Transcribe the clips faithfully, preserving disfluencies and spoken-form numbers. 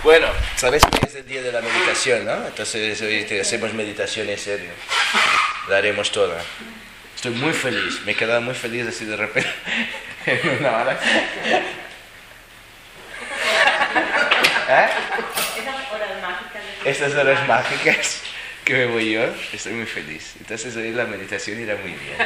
Bueno, sabes que es el día de la meditación, ¿no? Entonces hoy hacemos meditación en serio. La haremos toda. Estoy muy feliz, me he quedado muy feliz así de repente en una hora. ¿Eh? Esas horas mágicas. Estas horas mágicas que me voy yo, estoy muy feliz. Entonces hoy la meditación irá muy bien.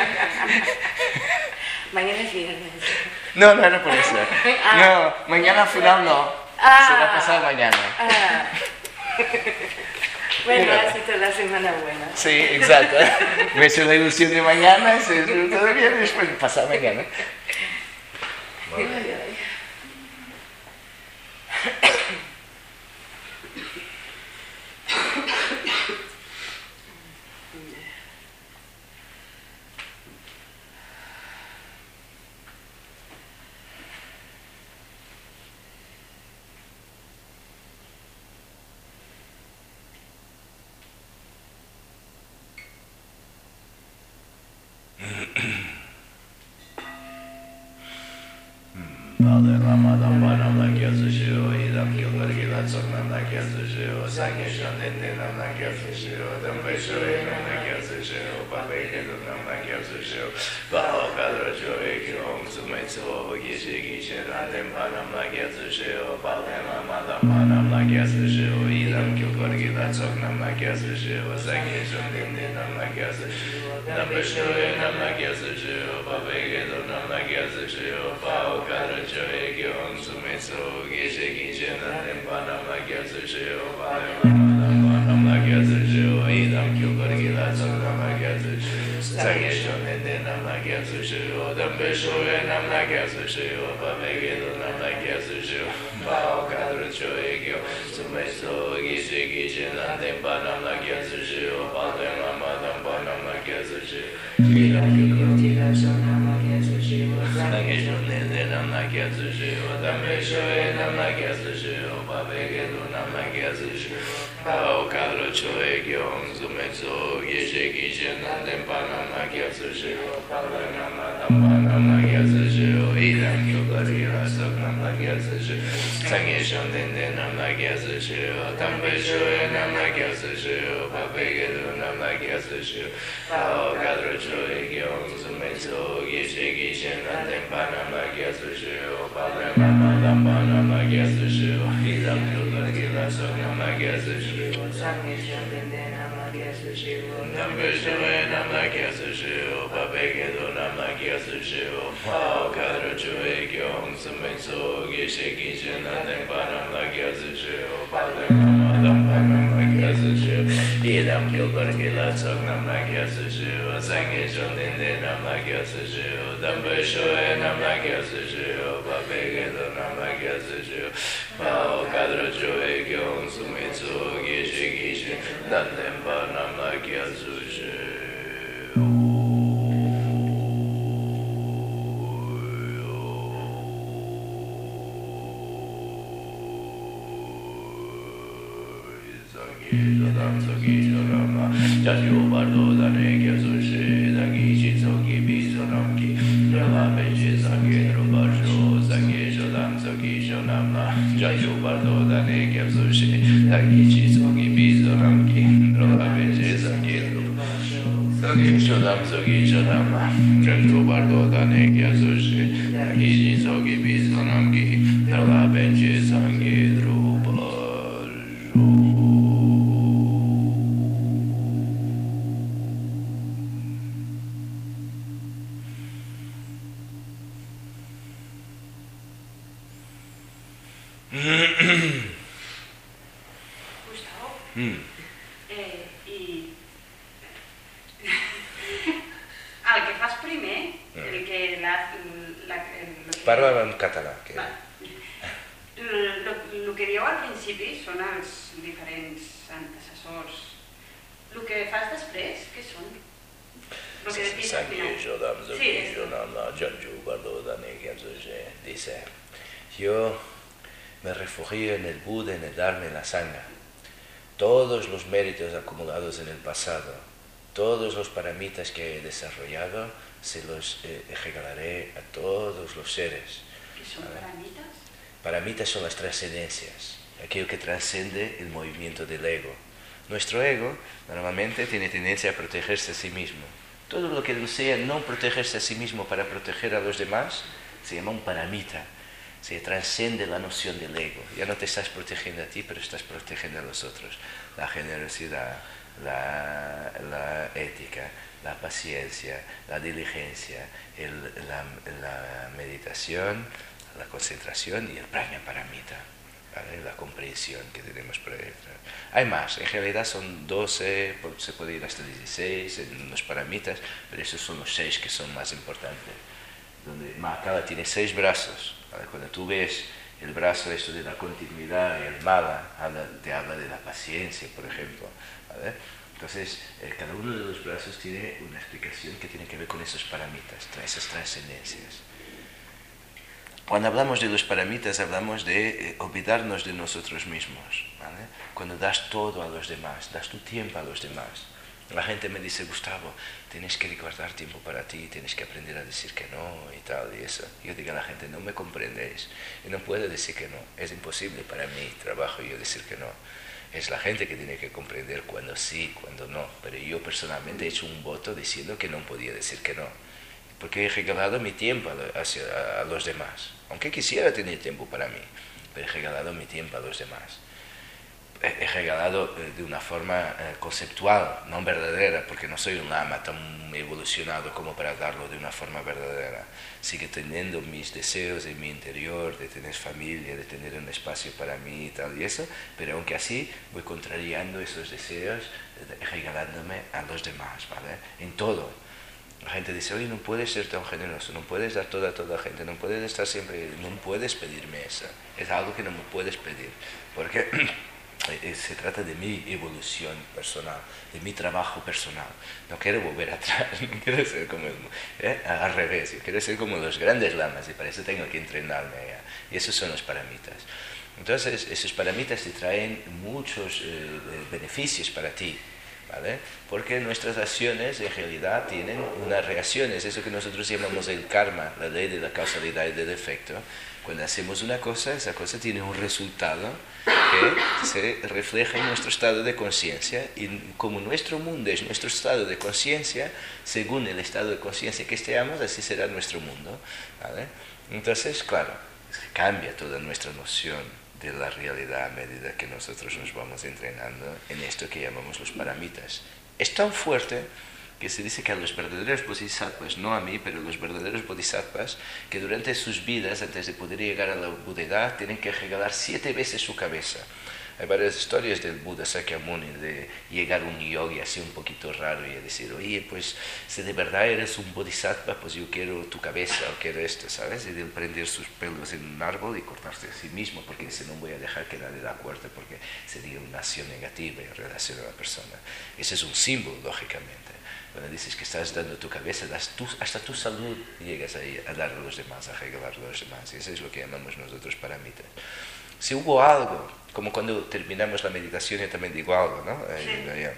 Mañana es viernes. No, no, no por eso. No, mañana al final no. Ah. Será pasado mañana. Ah. Bueno, Mira. ha sido la semana buena. Sí, exacto. Me he hecho la ilusión de mañana, se todo bien y después pasado mañana. Ay, ay. Padre Ramadam Banam Nakyazushu, Idam Kilvargila Tsoknam Nakyazushu, Sangishan Dindinam Nakyazushu, Dambeshu Inam Nakyazushu, Papekedunam Nakyazushu, Baho Kadracho Ekyo, Sumetsu, Gishi Gishin Adem Banam Nakyazushu, Padre Ramadam Banam Nakyazushu, Idam Kilvargila Tsoknam Nakyazushu, Sangishan Dindinam Nakyazushu, Dambeshu Inam Nakyazushu, Papekedunam Nakyazushu, Baho Kadracho Ekyo, Sumetsu, Gishi Gishin Adem Banam Nakyazushu, Padre Ramadam Banam Nakyazushu, Idam Kilvargila Tsoknam Nakyazushu, Sangishan Dindinam Nakyazushu, Dambeshu Inam Nakyazushu, Papekedunam Nakyazushu, Baho Kadracho Ekyo, Sumetsu, Gishi Gishin Adem Banam Nakyazushu, Padre Ramadam Banam Nakyazushu, Idam Kilvargila Tsoknam Nakyazushu, Sangishan Dindinam Nakyazushu, Dambeshu Inam Nakyazushu, Papekedunam Nakyazushu, Baho Kadracho Ekyo, Sumetsu, Gishi Gishin Adem Banam Nakyazushu, Padre Ramadam Banam Nakyazushu, Idam Kilvargila Tsoknam Nakyazushu, Sangishan Dindinam Nakyazushu, Dambeshu Inam Nakyazushu, Papekedunam Nakyazushu, Baho Kadracho Ekyo, Sumetsu, Gishi Gishin Adem Banam Nakyazushu, Padre Ramadam Banam Nakyazushu, Idam Kilvargila Tsoknam Nakyazushu, Sangishan Dindinam Nakyazushu, Dambeshu Inam Nakyazushu, Papekedunam Nakyazushu, Baho Kadracho Ekyo, Sumetsu, Gishi Gishin Adem Banam Nakyazushu, Padre Ramadam Banam Nakyazushu, Idam Kilvargila Tsoknam Nakyazushu, Sangishan Dindinam Nakyazushu, Dambeshu Inam Nakyazushu, Papekedunam Nakyazushu, Baho Kadracho Ekyo, Sumetsu, Gishi Gishin Adem Banam Nakyazushu. Jajo Bardo Dane Kyazushi, Dagichi Soki Bizonamki, Yala Beji Sangi Drubasho, Sangi Shodam Soki Shonamna, Jajo Bardo Dane Kyazushi, Dagichi Soki Bizonamki, Yala Beji Sangi Drubasho, Sangi Shodam Soki Shonamna, Jajo Bardo Dane Kyazushi, Dagichi Soki Bizonamki, Yala Beji Sangi Drubasho. Gustavo, Mm. eh, i... el que fas primer, el que la... la el, lo que... Parla en català. Que... Va. El, el que dieu al principi són els diferents antecessors. El que fas després, què són? Lo que decís al final. Sí, Dice, yo me refugio en el Buda, en el Dharma, en la Sangha. Todos los méritos acumulados en el pasado, todos los paramitas que he desarrollado, se los eh, regalaré a todos los seres. ¿Qué son paramitas? Paramitas son las trascendencias. aquello que trasciende el movimiento del ego. Nuestro ego normalmente tiene tendencia a protegerse a sí mismo. Todo lo que desea no protegerse a sí mismo para proteger a los demás se llama un paramita. Se trasciende la noción del ego. Ya no te estás protegiendo a ti, pero estás protegiendo a los otros. La generosidad, la, la ética, la paciencia, la diligencia, el, la, la meditación, la concentración y el prajnaparamita, ¿vale? La comprensión que tenemos por ahí. Hay más, en realidad son doce, se puede ir hasta dieciséis en los paramitas, pero esos son los seis que son más importantes. Donde Mahakala tiene seis brazos, ¿vale? Cuando tú ves el brazo esto de la continuidad, el mala, habla, te habla de la paciencia, por ejemplo, ¿vale? Entonces, eh, cada uno de los brazos tiene una explicación que tiene que ver con esos paramitas, esas trascendencias. Cuando hablamos de los paramitas, hablamos de eh, olvidarnos de nosotros mismos, ¿vale? Cuando das todo a los demás, das tu tiempo a los demás. La gente me dice, Gustavo, tienes que guardar tiempo para ti, tienes que aprender a decir que no y tal y eso. Yo digo a la gente, no me comprendéis, y no puedo decir que no, es imposible para mí, trabajo yo decir que no. Es la gente que tiene que comprender cuando sí, cuando no. Pero yo personalmente he hecho un voto diciendo que no podía decir que no. Porque he regalado mi tiempo hacia a los demás. Aunque quisiera tener tiempo para mí, pero he regalado mi tiempo a los demás. He regalado de una forma conceptual, no verdadera, porque no soy un lama tan evolucionado como para darlo de una forma verdadera. Sigue teniendo mis deseos en mi interior, de tener familia, de tener un espacio para mí y tal y eso, pero aunque así voy contrariando esos deseos, regalándome a los demás, ¿vale? En todo. La gente dice, oye, no puedes ser tan generoso, no puedes dar todo a toda la gente, no puedes estar siempre, no puedes pedirme eso. Es algo que no me puedes pedir, porque se trata de mi evolución personal, de mi trabajo personal. No quiero volver atrás, no quiero ser como, ¿eh? al revés, yo quiero ser como los grandes lamas y para eso tengo que entrenarme allá. Y esos son los paramitas. Entonces, esos paramitas te traen muchos eh, beneficios para ti, ¿vale? Porque nuestras acciones en realidad tienen unas reacciones, eso que nosotros llamamos el karma, la ley de la causalidad y del efecto. Cuando hacemos una cosa, esa cosa tiene un resultado que se refleja en nuestro estado de conciencia, y como nuestro mundo es nuestro estado de conciencia, según el estado de conciencia que estemos, así será nuestro mundo, ¿vale? Entonces, claro, cambia toda nuestra noción de la realidad a medida que nosotros nos vamos entrenando en esto que llamamos los paramitas. Es tan fuerte que se dice que a los verdaderos bodhisattvas, no a mí, pero los verdaderos bodhisattvas, que durante sus vidas, antes de poder llegar a la Buddhidad, tienen que regalar siete veces su cabeza. Hay varias historias del Buda Sakyamuni de llegar un yogi así un poquito raro y decir, oye, pues si de verdad eres un bodhisattva, pues yo quiero tu cabeza o quiero esto, ¿sabes? Y de prender sus pelos en un árbol y cortarse a sí mismo, porque si no voy a dejar que nadie da cuenta, porque sería una acción negativa en relación a la persona. Ese es un símbolo, lógicamente. Cuando dices que estás dando tu cabeza, das tu, hasta tu salud llegas ahí a dar a los demás, a regalar a los demás. Y eso es lo que llamamos nosotros paramitas. Si hubo algo, como cuando terminamos la meditación, yo también digo algo, ¿no? Ahí,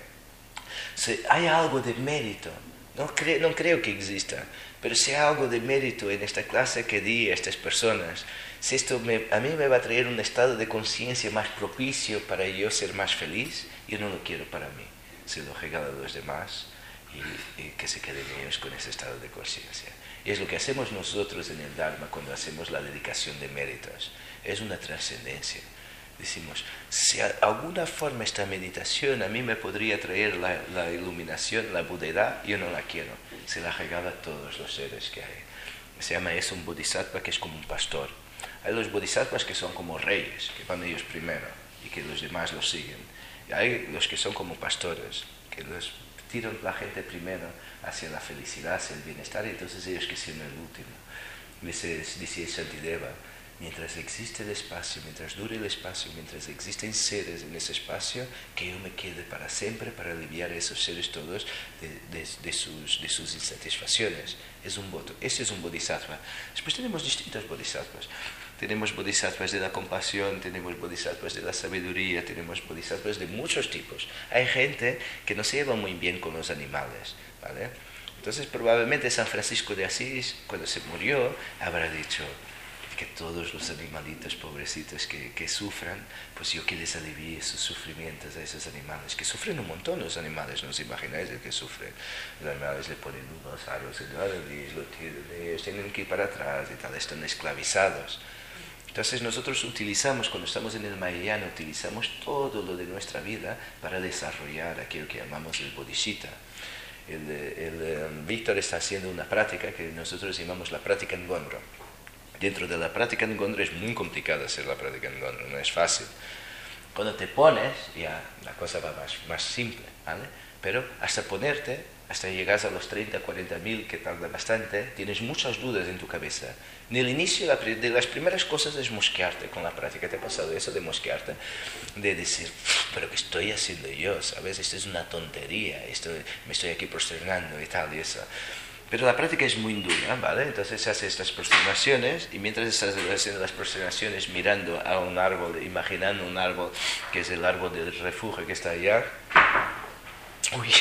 si hay algo de mérito, no, cre no creo que exista, pero si hay algo de mérito en esta clase que di a estas personas, si esto me, a mí me va a traer un estado de conciencia más propicio para yo ser más feliz, yo no lo quiero para mí, se lo regalo a los demás y, y que se queden ellos con ese estado de conciencia. Y es lo que hacemos nosotros en el Dharma cuando hacemos la dedicación de méritos. Es una trascendencia. Decimos, si de alguna forma esta meditación a mí me podría traer la, la iluminación, la Buddhidad, yo no la quiero. Se la regala a todos los seres que hay. Se llama eso un bodhisattva que es como un pastor. Hay los bodhisattvas que son como reyes, que van ellos primero y que los demás los siguen. Y hay los que son como pastores, que los tiran la gente primero hacia la felicidad, hacia el bienestar, y entonces ellos que son el último. Dice, dice Shantideva, mientras existe el espacio, mientras dure el espacio, mientras existen seres en ese espacio, que yo me quede para siempre para aliviar a esos seres todos de, de, de, sus, de sus insatisfacciones. Es un voto. Ese es un bodhisattva. Después tenemos distintos bodhisattvas. Tenemos bodhisattvas de la compasión, tenemos bodhisattvas de la sabiduría, tenemos bodhisattvas de muchos tipos. Hay gente que no se lleva muy bien con los animales, ¿vale? Entonces probablemente San Francisco de Asís, cuando se murió, habrá dicho, que todos los animalitos pobrecitos que, que sufran, pues yo que les alivie sus sufrimientos a esos animales, que sufren un montón los animales, no os imagináis el que sufren. Los animales le ponen unos aros en la nariz, lo tiran, ellos tienen que ir para atrás y tal, están esclavizados. Entonces nosotros utilizamos, cuando estamos en el Mahayana, utilizamos todo lo de nuestra vida para desarrollar aquello que llamamos el bodhisattva. El, el, um, Víctor está haciendo una práctica que nosotros llamamos la práctica Ngondro. Dentro de la práctica Ngondro es muy complicado hacer la práctica Ngondro, no es fácil. Cuando te pones, ya la cosa va más, más simple, ¿vale? Pero hasta ponerte, hasta llegar a los treinta, cuarenta mil, que tarda bastante, tienes muchas dudas en tu cabeza. En el inicio, la, de las primeras cosas es mosquearte con la práctica. ¿Te ha pasado eso de mosquearte? De decir, pero ¿qué estoy haciendo yo? ¿Sabes? Esto es una tontería, esto, me estoy aquí prosternando y tal y eso. Pero la práctica es muy dura, ¿vale? Entonces se hace estas prosternaciones y mientras estás haciendo las prosternaciones mirando a un árbol, imaginando un árbol que es el árbol del refugio que está allá. Uy.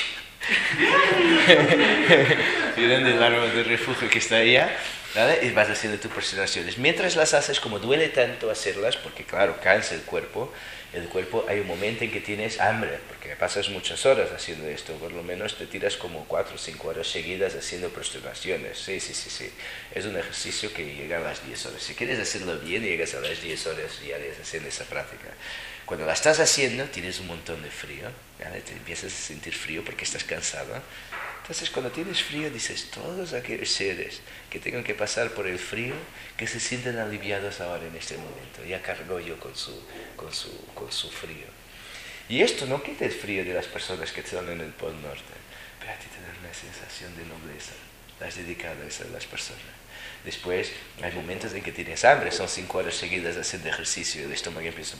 Mirando el árbol del refugio que está allá, ¿vale? Y vas haciendo tus prosternaciones. Mientras las haces, como duele tanto hacerlas, porque claro, cansa el cuerpo, el cuerpo hay un momento en que tienes hambre, porque pasas muchas horas haciendo esto, por lo menos te tiras como cuatro o cinco horas seguidas haciendo prosternaciones. Sí, sí, sí, sí. Es un ejercicio que llega a las diez horas. Si quieres hacerlo bien, llegas a las diez horas diarias haciendo esa práctica. Cuando la estás haciendo, tienes un montón de frío, ¿vale? Te empiezas a sentir frío porque estás cansado. Entonces, cuando tienes frío, dices, todos aquellos seres que tengan que pasar por el frío, que se sienten aliviados ahora en este momento. Ya cargo yo con su, con su, con su frío. Y esto no quita el frío de las personas que están en el Polo Norte, pero a ti te da una sensación de nobleza. Has dedicado a eso a las personas. Después, hay momentos en que tienes hambre, son cinco horas seguidas haciendo ejercicio, el estómago empieza...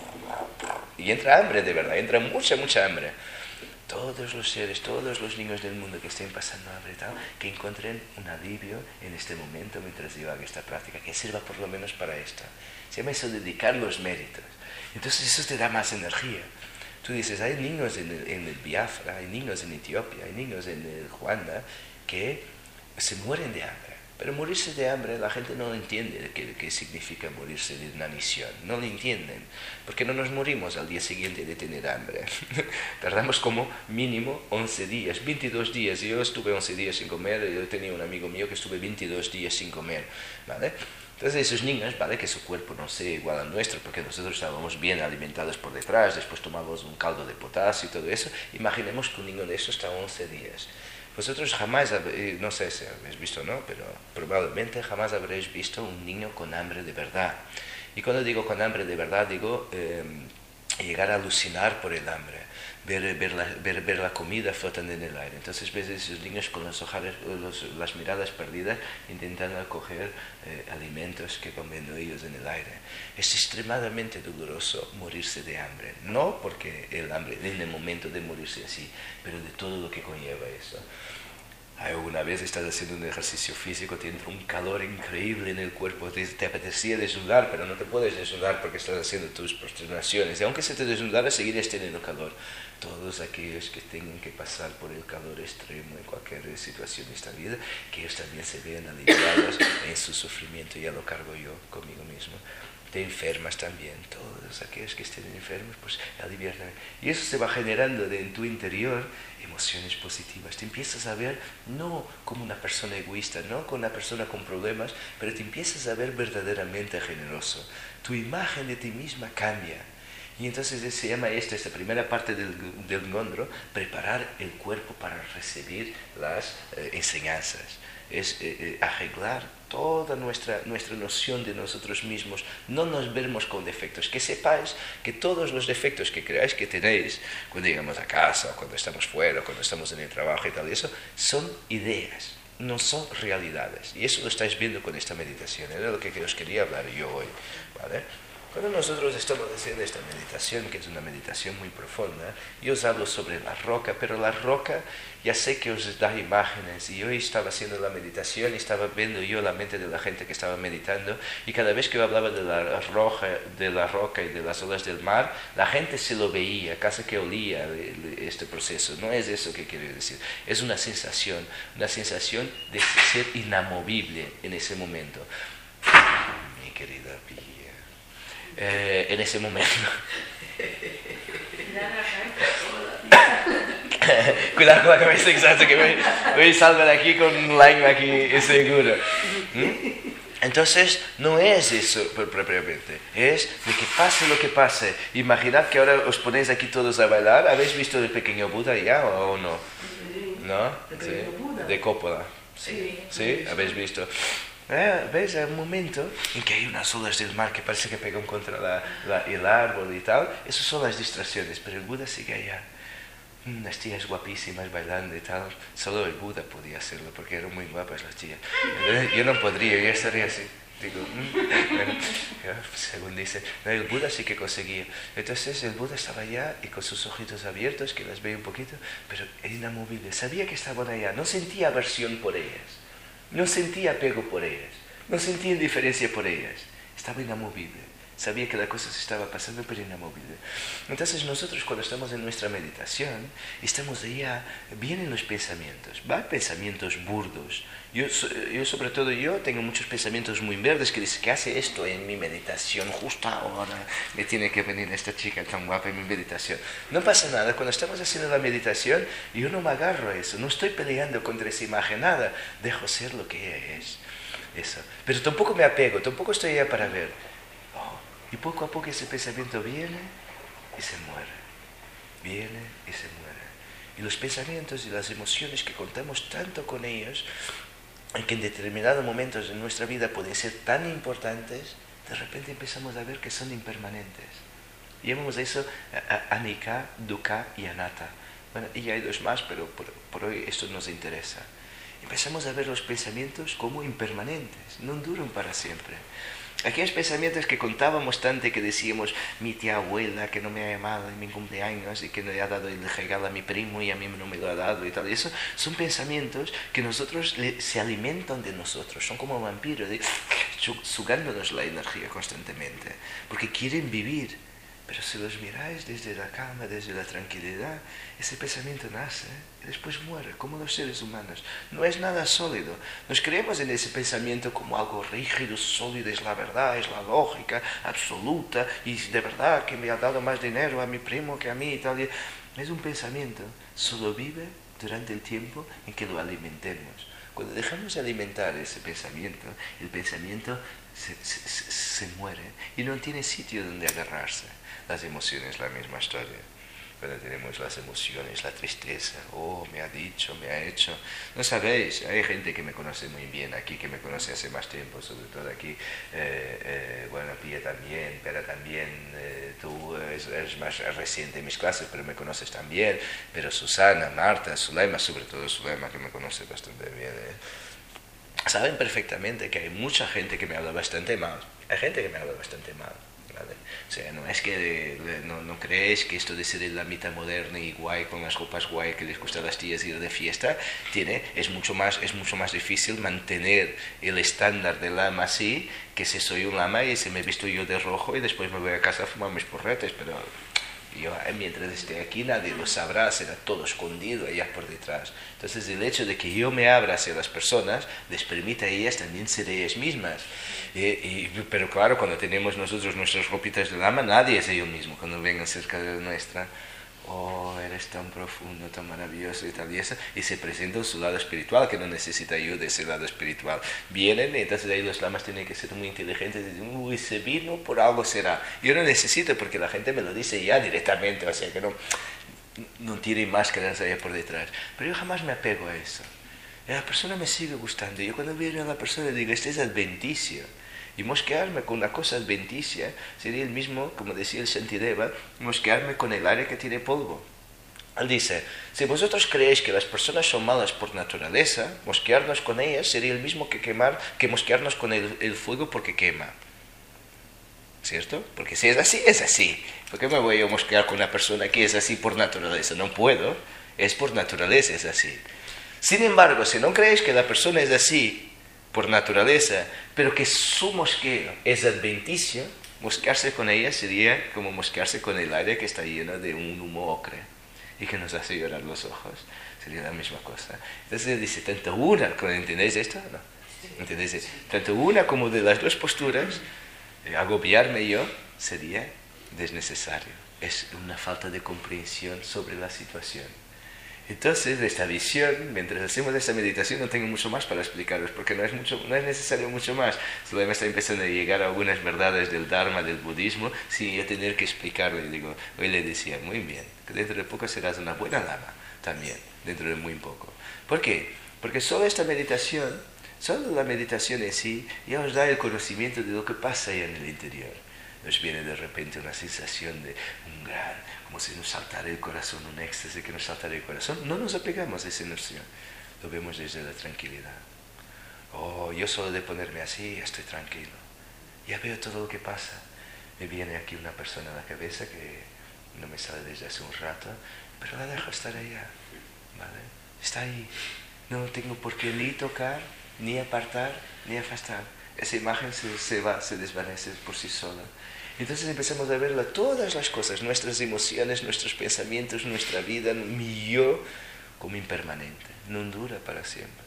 Y entra hambre, de verdad, entra mucha, mucha hambre. Todos los seres, todos los niños del mundo que estén pasando hambre y tal, que encuentren un alivio en este momento mientras yo hago esta práctica, que sirva por lo menos para esto. Se llama eso dedicar los méritos. Entonces eso te da más energía. Tú dices, hay niños en el, en el Biafra, hay niños en Etiopía, hay niños en el Ruanda que se mueren de hambre. Pero morirse de hambre, la gente no entiende qué, qué significa morirse de una misión. No lo entienden. Porque no nos morimos al día siguiente de tener hambre. Tardamos como mínimo once días, veintidós días. Yo estuve once días sin comer. Yo tenía un amigo mío que estuve veintidós días sin comer, ¿vale? Entonces esos niños, ¿vale? Que su cuerpo no sea igual al nuestro, porque nosotros estábamos bien alimentados por detrás, después tomamos un caldo de potasio y todo eso. Imaginemos que un niño de eso está once días. Vosotros jamás, no sé si habéis visto o no, pero probablemente jamás habréis visto un niño con hambre de verdad. Y cuando digo con hambre de verdad, digo eh, llegar a alucinar por el hambre, ver, ver, la, ver, ver la comida flotando en el aire. Entonces ves a esos niños con los ojales, los, las miradas perdidas, intentando coger eh, alimentos que van viendo ellos en el aire. Es extremadamente doloroso morirse de hambre. No porque el hambre, en el momento de morirse así, pero de todo lo que conlleva eso. Alguna vez estás haciendo un ejercicio físico, te entra un calor increíble en el cuerpo, te, te apetecía desnudar, pero no te puedes desnudar porque estás haciendo tus prosternaciones. Y aunque se te desnudara, seguirías teniendo calor. Todos aquellos que tengan que pasar por el calor extremo en cualquier situación de esta vida, que ellos también se vean aliviados en su sufrimiento, ya lo cargo yo conmigo mismo. Te enfermas también, todos aquellos que estén enfermos, pues aliviar también. Y eso se va generando de, en tu interior emociones positivas. Te empiezas a ver no como una persona egoísta, no como una persona con problemas, pero te empiezas a ver verdaderamente generoso. Tu imagen de ti misma cambia. Y entonces se llama esta, esta primera parte del, del Ngondro, preparar el cuerpo para recibir las eh, enseñanzas. Es eh, eh, arreglar toda nuestra, nuestra noción de nosotros mismos. No nos vemos con defectos. Que sepáis que todos los defectos que creáis que tenéis cuando llegamos a casa, cuando estamos fuera, cuando estamos en el trabajo y tal, y eso, son ideas, no son realidades. Y eso lo estáis viendo con esta meditación. Era lo que os quería hablar yo hoy, ¿vale? Cuando nosotros estamos haciendo esta meditación, que es una meditación muy profunda, yo os hablo sobre la roca, pero la roca ya sé que os da imágenes, y yo estaba haciendo la meditación y estaba viendo yo la mente de la gente que estaba meditando, y cada vez que yo hablaba de la roca, de la roca y de las olas del mar, la gente se lo veía, casi que olía este proceso. No es eso que quiero decir, es una sensación, una sensación de ser inamovible en ese momento. mi querida Pía. Eh, en ese momento... Cuidado con la cabeza, exacto, que voy, voy a salvar de aquí con un lengua aquí seguro. ¿Mm? Entonces, no es eso propiamente, es de que pase lo que pase. Imaginad que ahora os ponéis aquí todos a bailar. ¿Habéis visto el pequeño Buda ya o no? ¿No? Sí. De Coppola. Sí. ¿Sí? ¿Habéis visto? Eh, ¿Ves? Hay un momento en que hay unas olas del mar que parece que pegan contra la, la, el árbol y tal. Esas son las distracciones, pero el Buda sigue allá. Unas tías guapísimas bailando y tal. Solo el Buda podía hacerlo porque eran muy guapas las tías. Yo no podría, yo estaría así. Digo, mm. Bueno, según dice, no, el Buda sí que conseguía. Entonces el Buda estaba allá y con sus ojitos abiertos, que las veía un poquito, pero inamovible. Sabía que estaban allá, no sentía aversión por ellas, no sentía apego por ellas, no sentía indiferencia por ellas. Estaba inamovible. Sabía que la cosa se estaba pasando, pero inamovible. Entonces nosotros cuando estamos en nuestra meditación, estamos allá, vienen los pensamientos, va pensamientos burdos. Yo, yo sobre todo yo tengo muchos pensamientos muy verdes que dicen, ¿qué hace esto en mi meditación? Justo ahora me tiene que venir esta chica tan guapa en mi meditación. No pasa nada, cuando estamos haciendo la meditación, yo no me agarro a eso, no estoy peleando contra esa imagen, nada, dejo ser lo que ella es. Eso. Pero tampoco me apego, tampoco estoy allá para ver. Y poco a poco ese pensamiento viene y se muere, viene y se muere. Y los pensamientos y las emociones que contamos tanto con ellos, y que en determinados momentos de nuestra vida pueden ser tan importantes, de repente empezamos a ver que son impermanentes. Llamamos a eso anicca, dukkha y anatta. Bueno, y hay dos más, pero por, por hoy esto nos interesa. Empezamos a ver los pensamientos como impermanentes, no duran para siempre. Aquellos pensamientos que contábamos tanto y que decíamos, mi tía abuela que no me ha llamado en mi cumpleaños y que le ha dado el regalo a mi primo y a mí no me lo ha dado y tal. Y eso son pensamientos que nosotros le, se alimentan de nosotros, son como vampiros, de, sugándonos la energía constantemente, porque quieren vivir. Pero si los miráis desde la calma, desde la tranquilidad, ese pensamiento nace y después muere, como los seres humanos. No es nada sólido. Nos creemos en ese pensamiento como algo rígido, sólido, es la verdad, es la lógica absoluta, y de verdad que me ha dado más dinero a mi primo que a mí y tal. Es un pensamiento, solo vive durante el tiempo en que lo alimentemos. Cuando dejamos de alimentar ese pensamiento, el pensamiento se, se, se muere y no tiene sitio donde agarrarse. Las emociones, la misma historia. Cuando tenemos las emociones, la tristeza, oh, me ha dicho, me ha hecho. No sabéis, hay gente que me conoce muy bien aquí, que me conoce hace más tiempo, sobre todo aquí, eh, eh, bueno, Pía también, Pera también, eh, tú eres, eres más reciente en mis clases, pero me conoces también, pero Susana, Marta, Zulema, sobre todo Zulema, que me conoce bastante bien, eh. Saben perfectamente que hay mucha gente que me habla bastante mal, hay gente que me habla bastante mal. ¿Vale? O sea, no es que no, no creéis que esto de ser la mitad moderna y guay con las ropas guay que les gusta a las tías ir de fiesta tiene, es mucho más es mucho más difícil mantener el estándar del lama así que si soy un lama y se me he visto yo de rojo y después me voy a casa a fumar mis porretes, pero yo mientras esté aquí nadie lo sabrá, será todo escondido allá por detrás. Entonces el hecho de que yo me abra hacia las personas les permite a ellas también ser ellas mismas. Y, y, pero claro, cuando tenemos nosotros nuestras ropitas de lama, nadie es ellos mismo. Cuando vengan cerca de nuestra, oh, eres tan profundo, tan maravilloso y tal y eso, y se presenta su lado espiritual, que no necesita yo de ese lado espiritual. Vienen y entonces ahí los lamas tienen que ser muy inteligentes y dicen, uy, se vino, por algo será. Yo no necesito porque la gente me lo dice ya directamente, o sea que no, no tiene máscaras allá por detrás. Pero yo jamás me apego a eso. Y la persona me sigue gustando. Yo cuando veo a la persona digo, este es adventicio. Y mosquearme con una cosa adventicia sería el mismo, como decía el Shantideva, mosquearme con el aire que tiene polvo. Él dice, si vosotros creéis que las personas son malas por naturaleza, mosquearnos con ellas sería el mismo que quemar, que mosquearnos con el, el fuego porque quema. ¿Cierto? Porque si es así, es así. ¿Por qué me voy a mosquear con una persona que es así por naturaleza? No puedo, es por naturaleza, es así. Sin embargo, si no creéis que la persona es así por naturaleza, pero que su mosqueo es adventicio, mosquearse con ella sería como mosquearse con el aire que está lleno de un humo ocre y que nos hace llorar los ojos. Sería la misma cosa. Entonces dice, tanto una, ¿entendéis esto? No. ¿Entiendes? Tanto una como de las dos posturas, eh, agobiarme yo sería desnecesario. Es una falta de comprensión sobre la situación. Entonces, de esta visión, mientras hacemos esta meditación, no tengo mucho más para explicaros, porque no es, mucho, no es necesario mucho más. Solo me está empezando a llegar a algunas verdades del Dharma, del budismo, sin yo tener que explicarlo. Y digo, hoy le decía, muy bien, que dentro de poco serás una buena lama, también, dentro de muy poco. ¿Por qué? Porque solo esta meditación, solo la meditación en sí, ya os da el conocimiento de lo que pasa ahí en el interior. Nos viene de repente una sensación de un gran, como si nos saltara el corazón, un éxtasis que nos saltara el corazón. No nos apegamos a esa noción, lo vemos desde la tranquilidad. Oh, yo solo de ponerme así estoy tranquilo. Ya veo todo lo que pasa. Me viene aquí una persona a la cabeza que no me sale desde hace un rato, pero la dejo estar allá, ¿vale? Está ahí. No tengo por qué ni tocar, ni apartar, ni afastar. Esa imagen se, se va, se desvanece por sí sola. Entonces empezamos a verla, todas las cosas, nuestras emociones, nuestros pensamientos, nuestra vida, mi yo, como impermanente. No dura para siempre.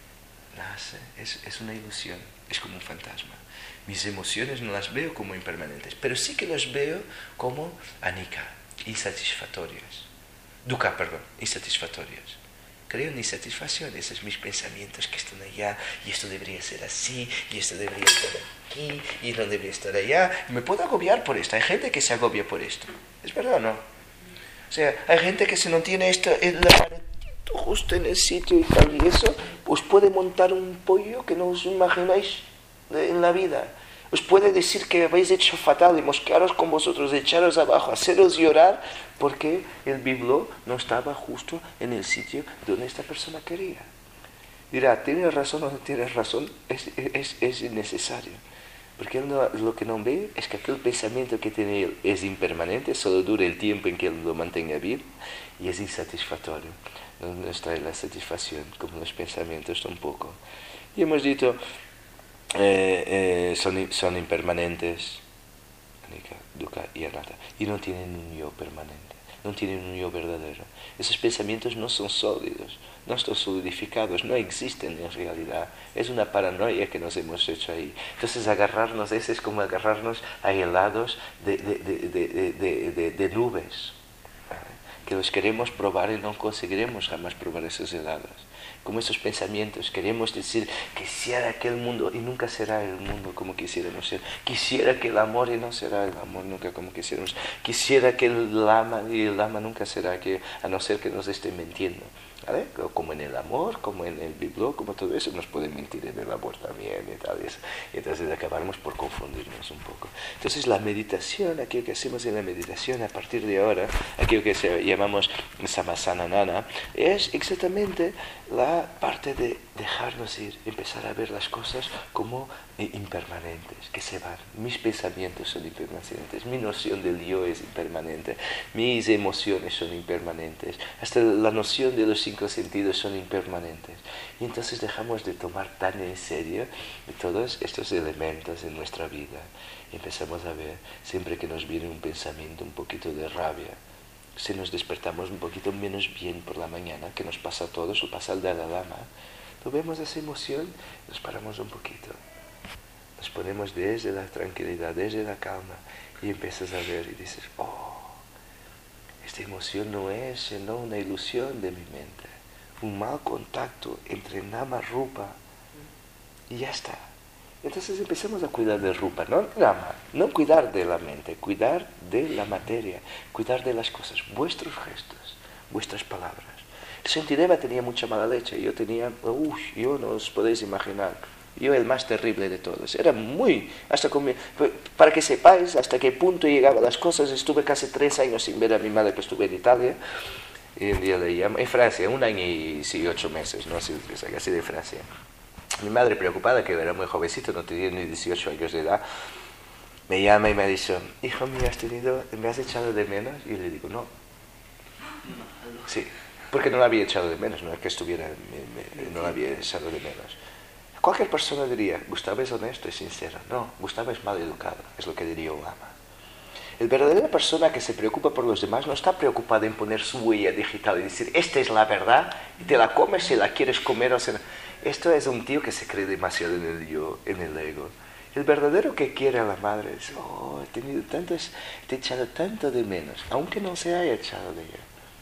Nace, es, es una ilusión, es como un fantasma. Mis emociones no las veo como impermanentes, pero sí que las veo como anicca, insatisfactorias. Dukkha, perdón, insatisfactorias. Creo en insatisfacción, esos son mis pensamientos que están allá, y esto debería ser así, y esto debería estar aquí, y no debería estar allá. Me puedo agobiar por esto, hay gente que se agobia por esto. ¿Es verdad o no? O sea, hay gente que si no tiene esto, el aparatito justo en el sitio y tal, y eso, pues puede montar un pollo que no os imagináis en la vida. Os puede decir que habéis hecho fatal y mosquearos con vosotros, echaros abajo, haceros llorar, porque el bibelot no estaba justo en el sitio donde esta persona quería. Dirá, ¿tienes razón o no tienes razón? Es, es, es innecesario. Porque él no, lo que no ve es que aquel pensamiento que tiene él es impermanente, solo dura el tiempo en que él lo mantenga vivo, y es insatisfactorio. No, no está en la satisfacción, como los pensamientos tampoco. Y hemos dicho... Eh, eh, son, son impermanentes, anicca, dukkha y anatta, y no tienen un yo permanente, no tienen un yo verdadero. Esos pensamientos no son sólidos, no están solidificados, no existen en realidad. Es una paranoia que nos hemos hecho ahí. Entonces agarrarnos, ese es como agarrarnos a helados de, de, de, de, de, de, de nubes, que los queremos probar y no conseguiremos jamás probar esos helados. Como esos pensamientos, queremos decir, quisiera que el mundo, y nunca será el mundo como quisiéramos ser, quisiera que el amor, y no será el amor nunca como quisiéramos, quisiera que el lama, y el lama nunca será, que, a no ser que nos esté mintiendo, ¿vale? Como en el amor, como en el bibelot, como todo eso, nos puede mentir en el amor también, y tal, y eso. Y entonces acabamos por confundirnos un poco. Entonces la meditación, aquello que hacemos en la meditación a partir de ahora, aquello que se, llamamos Samasananana, es exactamente la parte de dejarnos ir, empezar a ver las cosas como impermanentes, que se van. Mis pensamientos son impermanentes, mi noción del yo es impermanente, mis emociones son impermanentes, hasta la noción de los cinco sentidos son impermanentes. Y entonces dejamos de tomar tan en serio todos estos elementos en nuestra vida. Y empezamos a ver, siempre que nos viene un pensamiento, un poquito de rabia, si nos despertamos un poquito menos bien por la mañana, que nos pasa a todos, o pasa al Dalai Lama, lo vemos esa emoción, nos paramos un poquito, nos ponemos desde la tranquilidad, desde la calma, y empiezas a ver y dices, oh, esta emoción no es sino una ilusión de mi mente, un mal contacto entre Nama y Rupa, y ya está. Entonces empezamos a cuidar de Rupa, no Nama, no cuidar de la mente, cuidar de la materia, cuidar de las cosas, vuestros gestos, vuestras palabras. Shantideva tenía mucha mala leche, yo tenía, uff, yo no os podéis imaginar, yo el más terrible de todos, era muy, hasta con mi, para que sepáis hasta qué punto llegaban las cosas, estuve casi tres años sin ver a mi madre, que estuve en Italia, y un día le llamo, en Francia, un año y sí, ocho meses, no así, así de Francia. Mi madre, preocupada, que era muy jovencito, no tenía ni dieciocho años de edad, me llama y me dice, hijo mío, ¿has tenido, me has echado de menos? Y le digo, no. Sí, porque no la había echado de menos, no es que estuviera, me, me, no la había echado de menos. Cualquier persona diría, Gustavo es honesto y sincero. No, Gustavo es mal educado, es lo que diría Obama. El verdadera persona que se preocupa por los demás no está preocupada en poner su huella digital y decir, esta es la verdad, y te la comes si la quieres comer. O sea, esto es un tío que se cree demasiado en el yo, en el ego. El verdadero que quiere a la madre es, oh, he tenido tanto, te he echado tanto de menos, aunque no se haya echado de ella.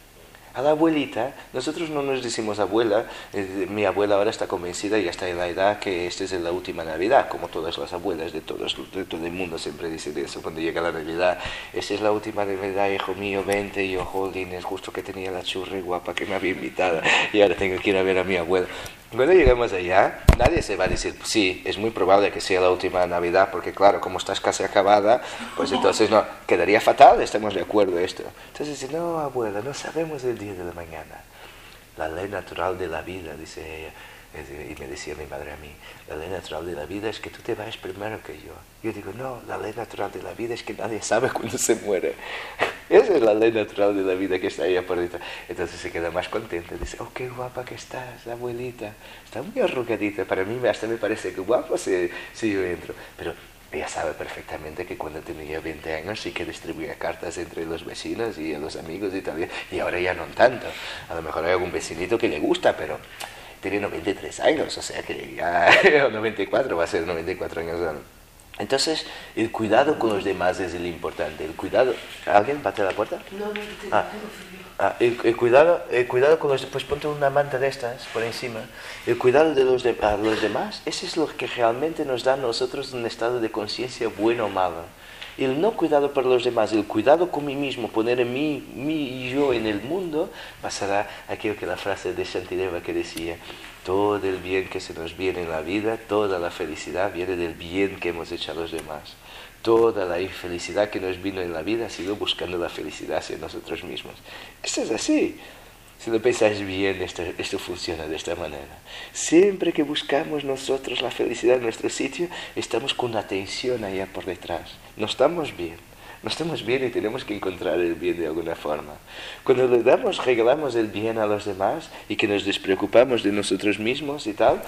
A la abuelita, nosotros no nos decimos abuela, eh, mi abuela ahora está convencida y ya está en la edad que esta es la última Navidad, como todas las abuelas de, todos, de todo el mundo siempre dicen eso cuando llega la Navidad. Esta es la última Navidad, hijo mío, vente, y yo, jolín, es justo que tenía la churri guapa que me había invitado y ahora tengo que ir a ver a mi abuela. Cuando llegamos allá, nadie se va a decir, sí, es muy probable que sea la última Navidad, porque claro, como estás casi acabada, pues entonces no, quedaría fatal, estamos de acuerdo esto. Entonces dice, no, abuela, no sabemos el día de la mañana. La ley natural de la vida, dice ella, y me decía mi madre a mí, la ley natural de la vida es que tú te vayas primero que yo. Yo digo, no, la ley natural de la vida es que nadie sabe cuándo se muere. Esa es la ley natural de la vida que está ahí por detrás. Entonces se queda más contenta, dice, oh, qué guapa que estás, abuelita. Está muy arrugadita, para mí hasta me parece que guapa si, si yo entro. Pero ella sabe perfectamente que cuando tenía veinte años sí que distribuía cartas entre los vecinos y los amigos y tal, y ahora ya no tanto. A lo mejor hay algún vecinito que le gusta, pero tiene noventa y tres años, o sea que ya noventa y cuatro, va a ser noventa y cuatro años. Entonces, el cuidado con los demás es el importante. El cuidado... ¿Alguien bate a la puerta? No, no, te ah. Ah, el, el, cuidado, el cuidado con los... Pues ponte una manta de estas por encima. El cuidado de los, de, a los demás, ese es lo que realmente nos da a nosotros un estado de conciencia bueno o malo. El no cuidado por los demás, el cuidado con mí mismo, poner en mí, mí y yo en el mundo, pasará aquello que la frase de Shantideva que decía, todo el bien que se nos viene en la vida, toda la felicidad viene del bien que hemos hecho a los demás. Toda la infelicidad que nos vino en la vida ha sido buscando la felicidad hacia nosotros mismos. Esto es así. Si lo pensáis bien, esto, esto funciona de esta manera. Siempre que buscamos nosotros la felicidad en nuestro sitio, estamos con atención allá por detrás. No estamos bien. No estamos bien y tenemos que encontrar el bien de alguna forma. Cuando le damos, regalamos el bien a los demás y que nos despreocupamos de nosotros mismos y tal,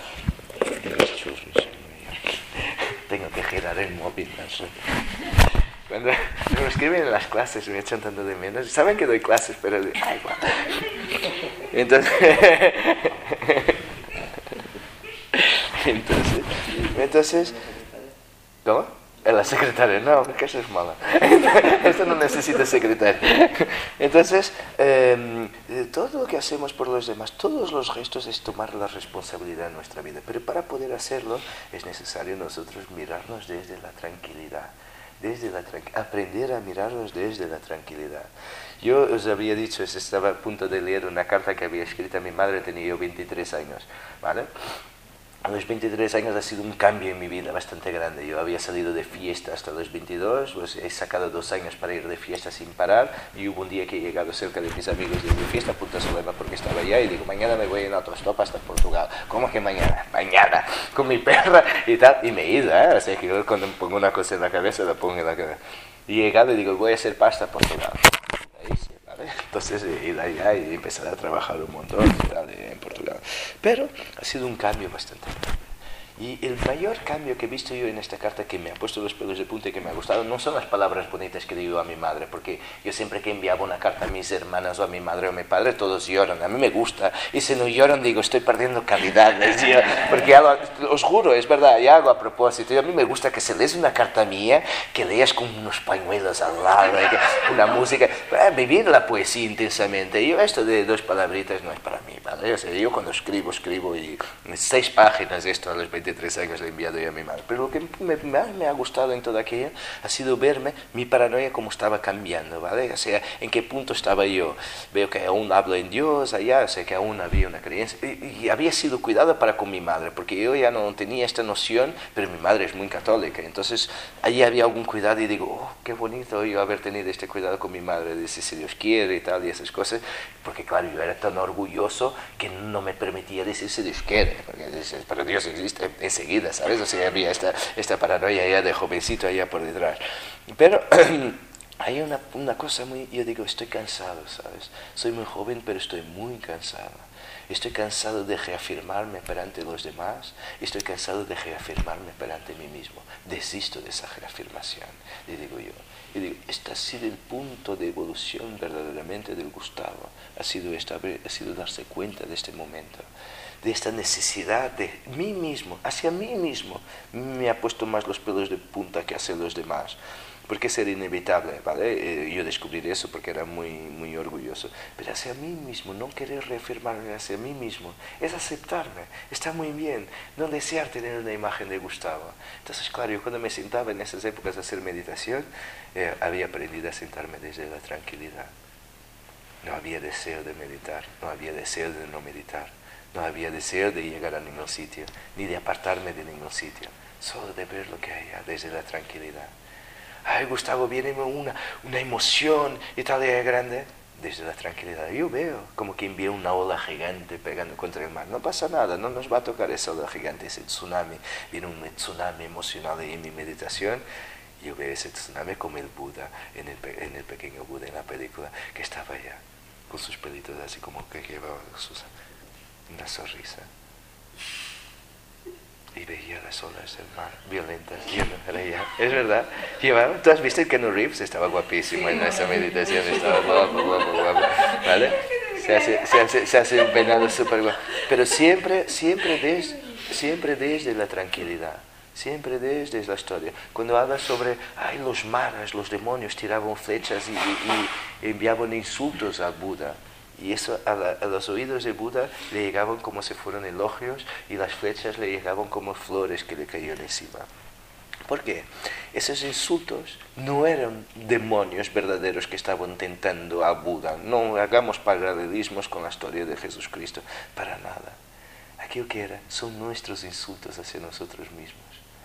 tengo que girar el móvil. Cuando me escriben en las clases me echan tanto de menos. Saben que doy clases, pero... Ay, bueno. Entonces... entonces... Entonces... ¿Cómo? La secretaria, no, porque eso es mala. Esto no necesita secretaria. Entonces, eh, todo lo que hacemos por los demás, todos los gestos es tomar la responsabilidad en nuestra vida. Pero para poder hacerlo es necesario nosotros mirarnos desde la tranquilidad. Desde la tra- aprender a mirarnos desde la tranquilidad. Yo os había dicho, estaba a punto de leer una carta que había escrito a mi madre, tenía yo veintitrés años, ¿vale? A los veintitrés años ha sido un cambio en mi vida bastante grande. Yo había salido de fiesta hasta los veintidós, pues he sacado dos años para ir de fiesta sin parar, y hubo un día que he llegado cerca de mis amigos de mi fiesta, Punta Solema, porque estaba allá, y digo, mañana me voy en autostop hasta Portugal. ¿Cómo que mañana? Mañana, con mi perra y tal, y me he ido, ¿eh? O sea que yo cuando pongo una cosa en la cabeza, la pongo en la cabeza. Y he llegado y digo, voy a hacer pasta a Portugal. Ahí sí, ¿vale? Entonces he ido allá y he empezado a trabajar un montón y tal, en Portugal. Pero ha sido un cambio bastante grande. Y el mayor cambio que he visto yo en esta carta, que me ha puesto los pelos de punta y que me ha gustado, no son las palabras bonitas que digo a mi madre, porque yo siempre que enviaba una carta a mis hermanas o a mi madre o a mi padre, todos lloran. A mí me gusta, y si no lloran digo, estoy perdiendo calidad, decía, porque hago, os juro, es verdad, ya hago a propósito. Y a mí me gusta que se lees una carta mía, que leas con unos pañuelos al lado, una música, para vivir la poesía intensamente. Yo esto de dos palabritas no es para mí, ¿vale? O sea, yo cuando escribo, escribo, y seis páginas de esto a los veintitrés años le he enviado yo a mi madre. Pero lo que me, más me ha gustado en toda aquella ha sido verme mi paranoia cómo estaba cambiando, ¿vale? O sea, en qué punto estaba yo. Veo que aún hablo en Dios allá, o sea, que aún había una creencia. Y, y había sido cuidado para con mi madre, porque yo ya no tenía esta noción, pero mi madre es muy católica. Entonces, allí había algún cuidado y digo, oh, qué bonito yo haber tenido este cuidado con mi madre, de si Dios quiere y tal, y esas cosas. Porque claro, yo era tan orgulloso que no me permitía decir si Dios quiere, porque dices, pero Dios existe enseguida, ¿sabes? O sea, había esta, esta paranoia ya de jovencito allá por detrás. Pero hay una, una cosa muy... Yo digo, estoy cansado, ¿sabes? Soy muy joven, pero estoy muy cansado. Estoy cansado de reafirmarme perante los demás. Estoy cansado de reafirmarme perante mí mismo. Desisto de esa reafirmación, le digo yo. Y digo, este ha sido el punto de evolución verdaderamente del Gustavo. Ha sido, esta, ha sido darse cuenta de este momento. de esta necesidad de mí mismo, hacia mí mismo. Me ha puesto más los pelos de punta que hacia los demás. Porque es inevitable, ¿vale? Eh, yo descubrí eso porque era muy, muy orgulloso. Pero hacia mí mismo, no querer reafirmarme hacia mí mismo, es aceptarme. Está muy bien, no desear tener una imagen de Gustavo. Entonces, claro, yo cuando me sentaba en esas épocas a hacer meditación, eh, había aprendido a sentarme desde la tranquilidad. No había deseo de meditar, no había deseo de no meditar, no había deseo de llegar a ningún sitio, ni de apartarme de ningún sitio, solo de ver lo que hay desde la tranquilidad. Ay, Gustavo, viene una, una emoción y tal, y grande. Desde la tranquilidad, yo veo como que envía una ola gigante pegando contra el mar. No pasa nada, no nos va a tocar esa ola gigante, ese tsunami. Viene un tsunami emocional en mi meditación. Yo veo ese tsunami como el Buda, en el, en el pequeño Buda en la película, que estaba allá, con sus pelitos así como que llevaba sus, una sonrisa. Y veía las olas del mar violentas. Yo no reía. Es verdad. Llevaba, ¿tú has visto que Keanu Reeves estaba guapísimo en esa meditación? Estaba guapo, guapo, guapo. ¿Vale? Se hace, se hace, se hace un peinado súper guapo. Pero siempre, siempre desde, siempre desde la tranquilidad. Siempre desde la historia. Cuando habla sobre, ay, los maras, los demonios tiraban flechas y, y, y enviaban insultos al Buda. Y eso a, la, a los oídos de Buda le llegaban como si fueran elogios y las flechas le llegaban como flores que le caían encima. ¿Por qué? Esos insultos no eran demonios verdaderos que estaban tentando a Buda. No hagamos paralelismos con la historia de Jesucristo, para nada. Aquello que era son nuestros insultos hacia nosotros mismos.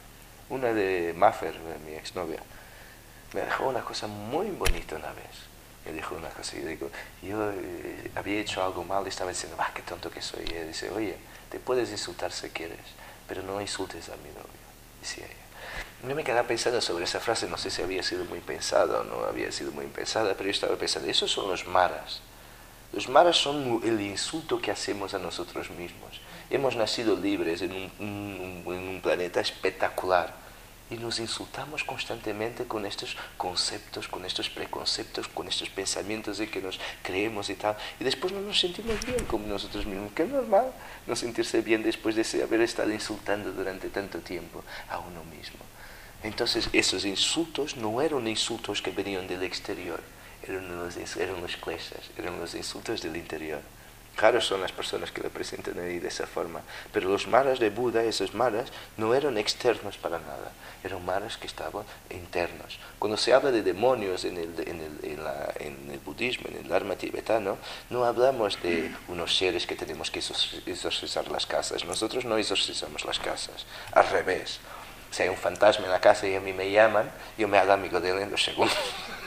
Una de Maffer, mi exnovia, me dejó una cosa muy bonita una vez. Me dijo una cosa, yo digo, yo eh, había hecho algo mal y estaba diciendo, ah, qué tonto que soy. Y ella dice, oye, te puedes insultar si quieres, pero no insultes a mi novio, decía ella. Yo me quedaba pensando sobre esa frase, no sé si había sido muy pensada o no había sido muy pensada, pero yo estaba pensando, esos son los maras. Los maras son el insulto que hacemos a nosotros mismos. Hemos nacido libres en un, un, en un planeta espectacular. Y nos insultamos constantemente con estos conceptos, con estos preconceptos, con estos pensamientos de que nos creemos y tal. Y después no nos sentimos bien como nosotros mismos. Que es normal no sentirse bien después de haber estado insultando durante tanto tiempo a uno mismo. Entonces esos insultos no eran insultos que venían del exterior. Eran los, eran los kleshas, eran los insultos del interior. Claro, son las personas que lo presentan ahí de esa forma. Pero los maras de Buda, esos maras, no eran externos para nada. Eran maras que estaban internos. Cuando se habla de demonios en el, en el, en la, en el budismo, en el dharma tibetano, no hablamos de unos seres que tenemos que exorcizar las casas. Nosotros no exorcizamos las casas. Al revés. Si hay un fantasma en la casa y a mí me llaman, yo me hago amigo de él en dos segundos.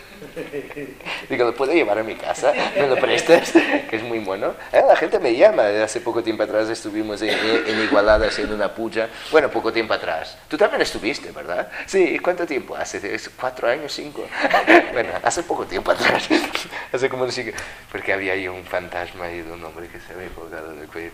Digo, ¿lo puedo llevar a mi casa? ¿Me lo prestas? Que es muy bueno. Eh, la gente me llama. Hace poco tiempo atrás estuvimos en, en Igualada haciendo una puja. Bueno, poco tiempo atrás. Tú también estuviste, ¿verdad? Sí, ¿cuánto tiempo? Hace cuatro años, cinco. Bueno, hace poco tiempo atrás. Hace como no sé qué. Porque había ahí un fantasma y un hombre que se había colgado del cuello.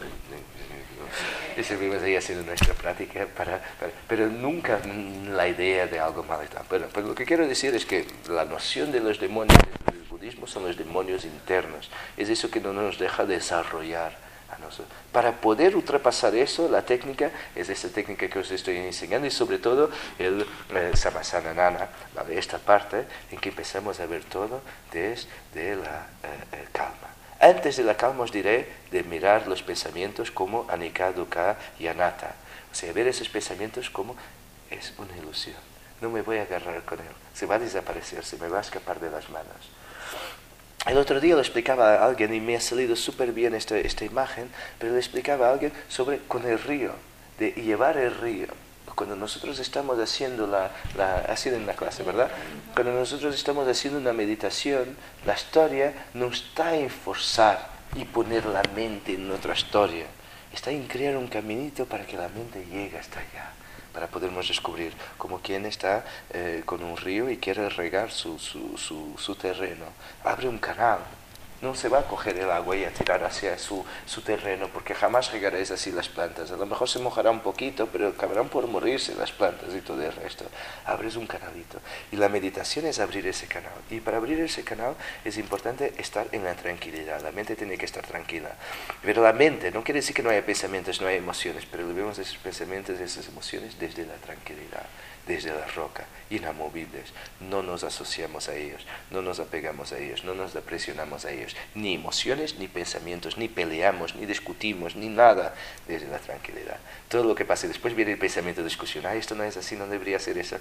Y estuvimos ahí haciendo nuestra práctica, para, para, pero nunca la idea de algo malo y tal. Pero, pero lo que quiero decir es que la noción de los demonios del budismo son los demonios internos. Es eso que no nos deja desarrollar a nosotros. Para poder ultrapasar eso, la técnica es esta técnica que os estoy enseñando y sobre todo el eh, Samasana Nana, ¿vale? Esta parte en que empezamos a ver todo desde la eh, eh, calma. Antes de la calma os diré de mirar los pensamientos como anicca, dukkha y anatta. O sea, ver esos pensamientos como es una ilusión. No me voy a agarrar con él. Se va a desaparecer, se me va a escapar de las manos. El otro día lo explicaba a alguien y me ha salido súper bien esta, esta imagen, pero le explicaba a alguien sobre con el río, de llevar el río. Cuando nosotros estamos haciendo la, la ha sido en la clase, ¿verdad? Cuando nosotros estamos haciendo una meditación, la historia no está en forzar y poner la mente en otra historia. Está en crear un caminito para que la mente llegue hasta allá, para podernos descubrir, como quien está eh, con un río y quiere regar su, su, su, su terreno. Abre un canal. no se va a coger el agua y a tirar hacia su, su terreno, porque jamás regaréis así las plantas. A lo mejor se mojará un poquito, pero acabarán por morirse las plantas y todo el resto. Abres un canalito. Y la meditación es abrir ese canal. Y para abrir ese canal es importante estar en la tranquilidad. La mente tiene que estar tranquila. Pero la mente no quiere decir que no haya pensamientos, no haya emociones, pero vemos esos pensamientos, esas emociones desde la tranquilidad, desde la roca, inamovibles. No nos asociamos a ellos, no nos apegamos a ellos, no nos presionamos a ellos, ni emociones, ni pensamientos, ni peleamos, ni discutimos, ni nada, desde la tranquilidad. Todo lo que pase después viene el pensamiento de discusión. Ah, esto no es así, no debería ser eso.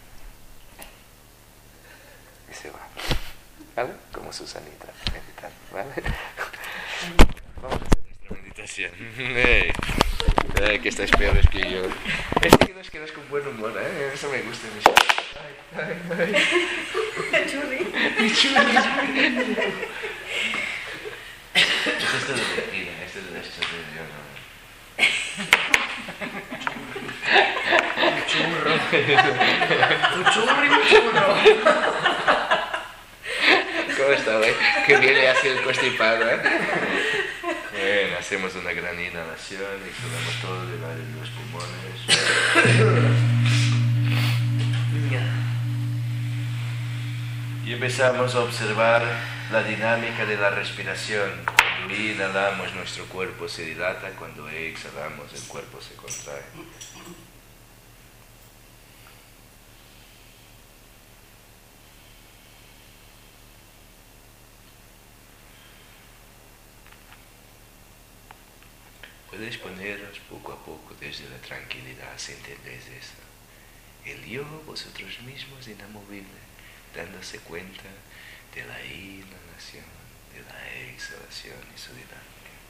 Y se va. ¿Vale? Como Susanita, meditar. ¿Vale? Vamos a hacer nuestra meditación. Hey. Ay, que estáis peores que yo. Es que nos quedas con buen humor, ¿eh? Eso me gusta mucho. Ay, ay, ay. Churri. Churri. Esto es de mentira, esto es de esto de yo no. Tu churri, mi churro. ¿Cómo está, güey? Que viene así el constipado, ¿eh? Bueno, hacemos una gran inhalación, exhalamos todo de los pulmones. Y empezamos a observar la dinámica de la respiración. Cuando inhalamos, nuestro cuerpo se dilata, cuando exhalamos, el cuerpo se contrae. Podéis poneros poco a poco desde la tranquilidad, si entendéis eso. El yo, vosotros mismos, inamovible, dándose cuenta de la inhalación, de la exhalación y su dinámica.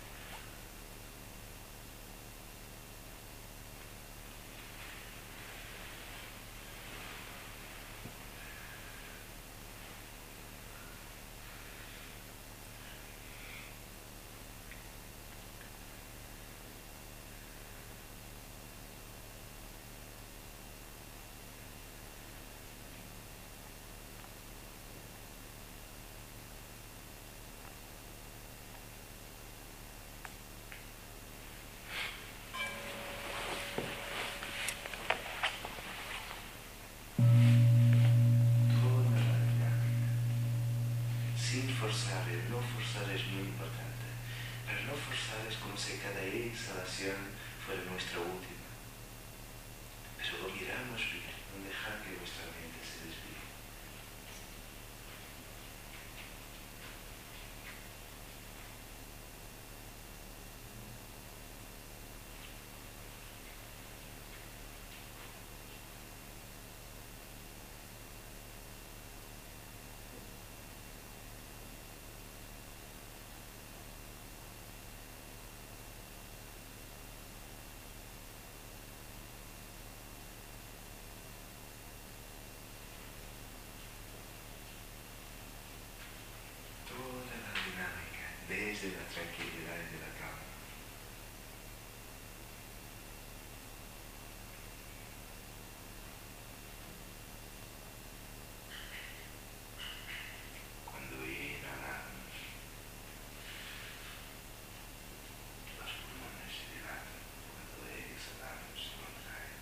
Sin forzar, el no forzar es muy importante, pero no forzar es como si cada exhalación fuera nuestra última, pero lo miramos bien, no dejar que nuestra mente se desvíe. Desde la tranquilidad y de la calma. Cuando inhalamos, los pulmones se dilatan. Cuando exhalamos, se contraen.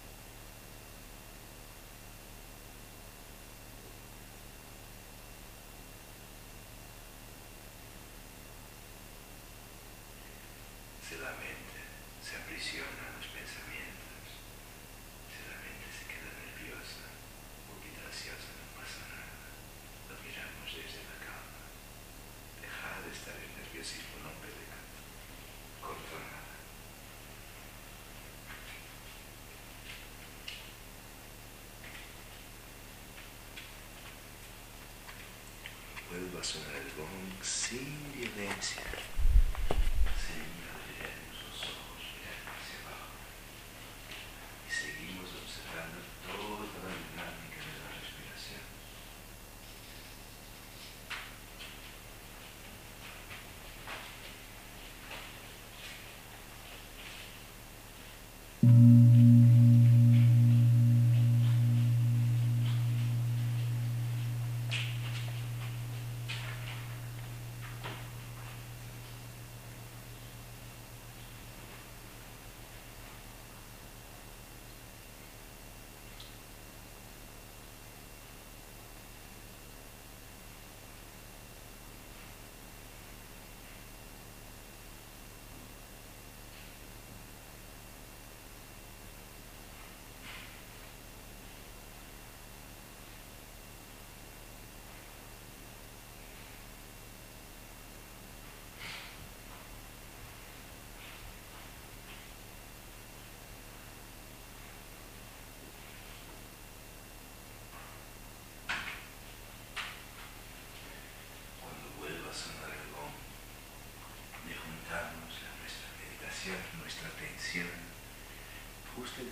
Si la mente se aprisiona a los pensamientos, si la mente se queda nerviosa, un poquito ansiosa, no pasa nada. Lo miramos desde la calma. Dejar de estar en nerviosismo, no pelear. Controlar. Vuelvo a sonar el gong sin violencia. Seguimos observando toda la dinámica de la respiración.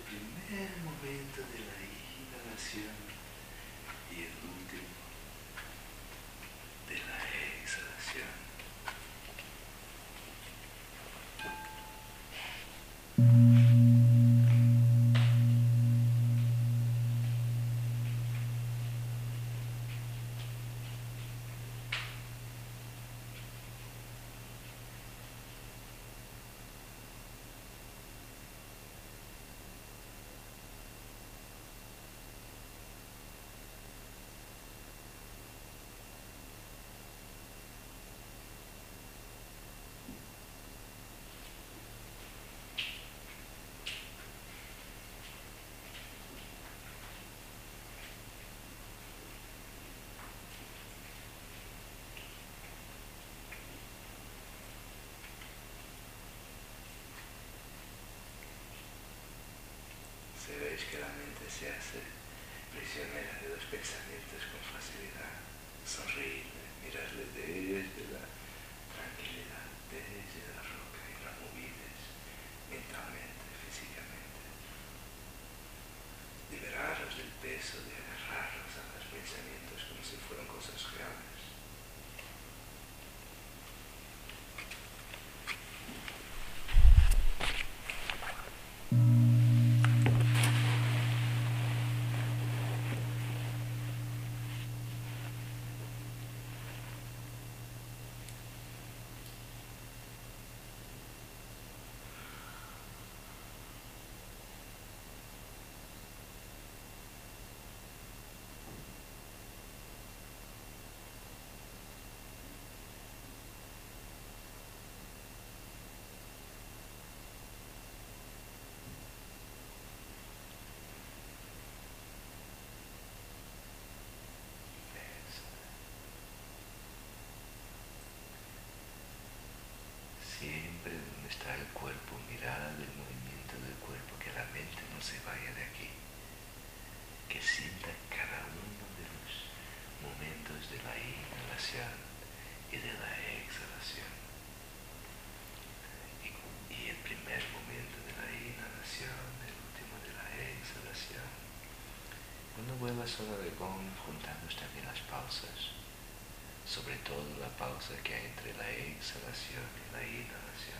primer momento de la inhalación y el último de la exhalación. Sabéis que la mente se hace prisionera de los pensamientos con facilidad. Sonreírle, mirarle desde la tranquilidad, desde la roca, inamovibles, mentalmente, físicamente. Liberaros del peso de agarrarlos a los pensamientos como si fueran cosas reales. Siempre donde está el cuerpo, mirad el movimiento del cuerpo, que la mente no se vaya de aquí, que sienta cada uno de los momentos de la inhalación y de la exhalación. Y, y el primer momento de la inhalación, el último de la exhalación. Cuando vuelva a sonar el gong, juntamos también las pausas. Sobre todo la pausa que hay entre la exhalación y la inhalación.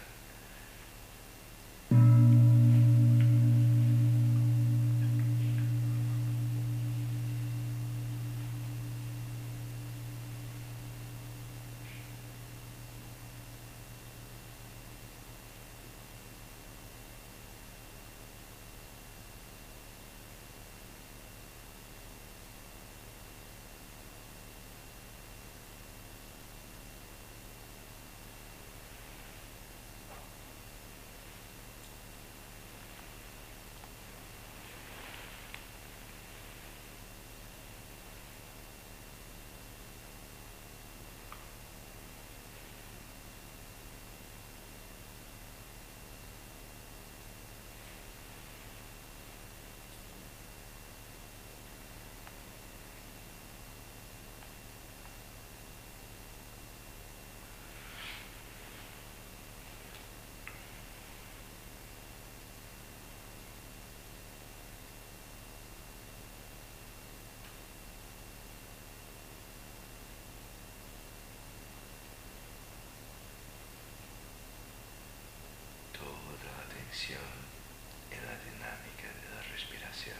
En la dinámica de la respiración,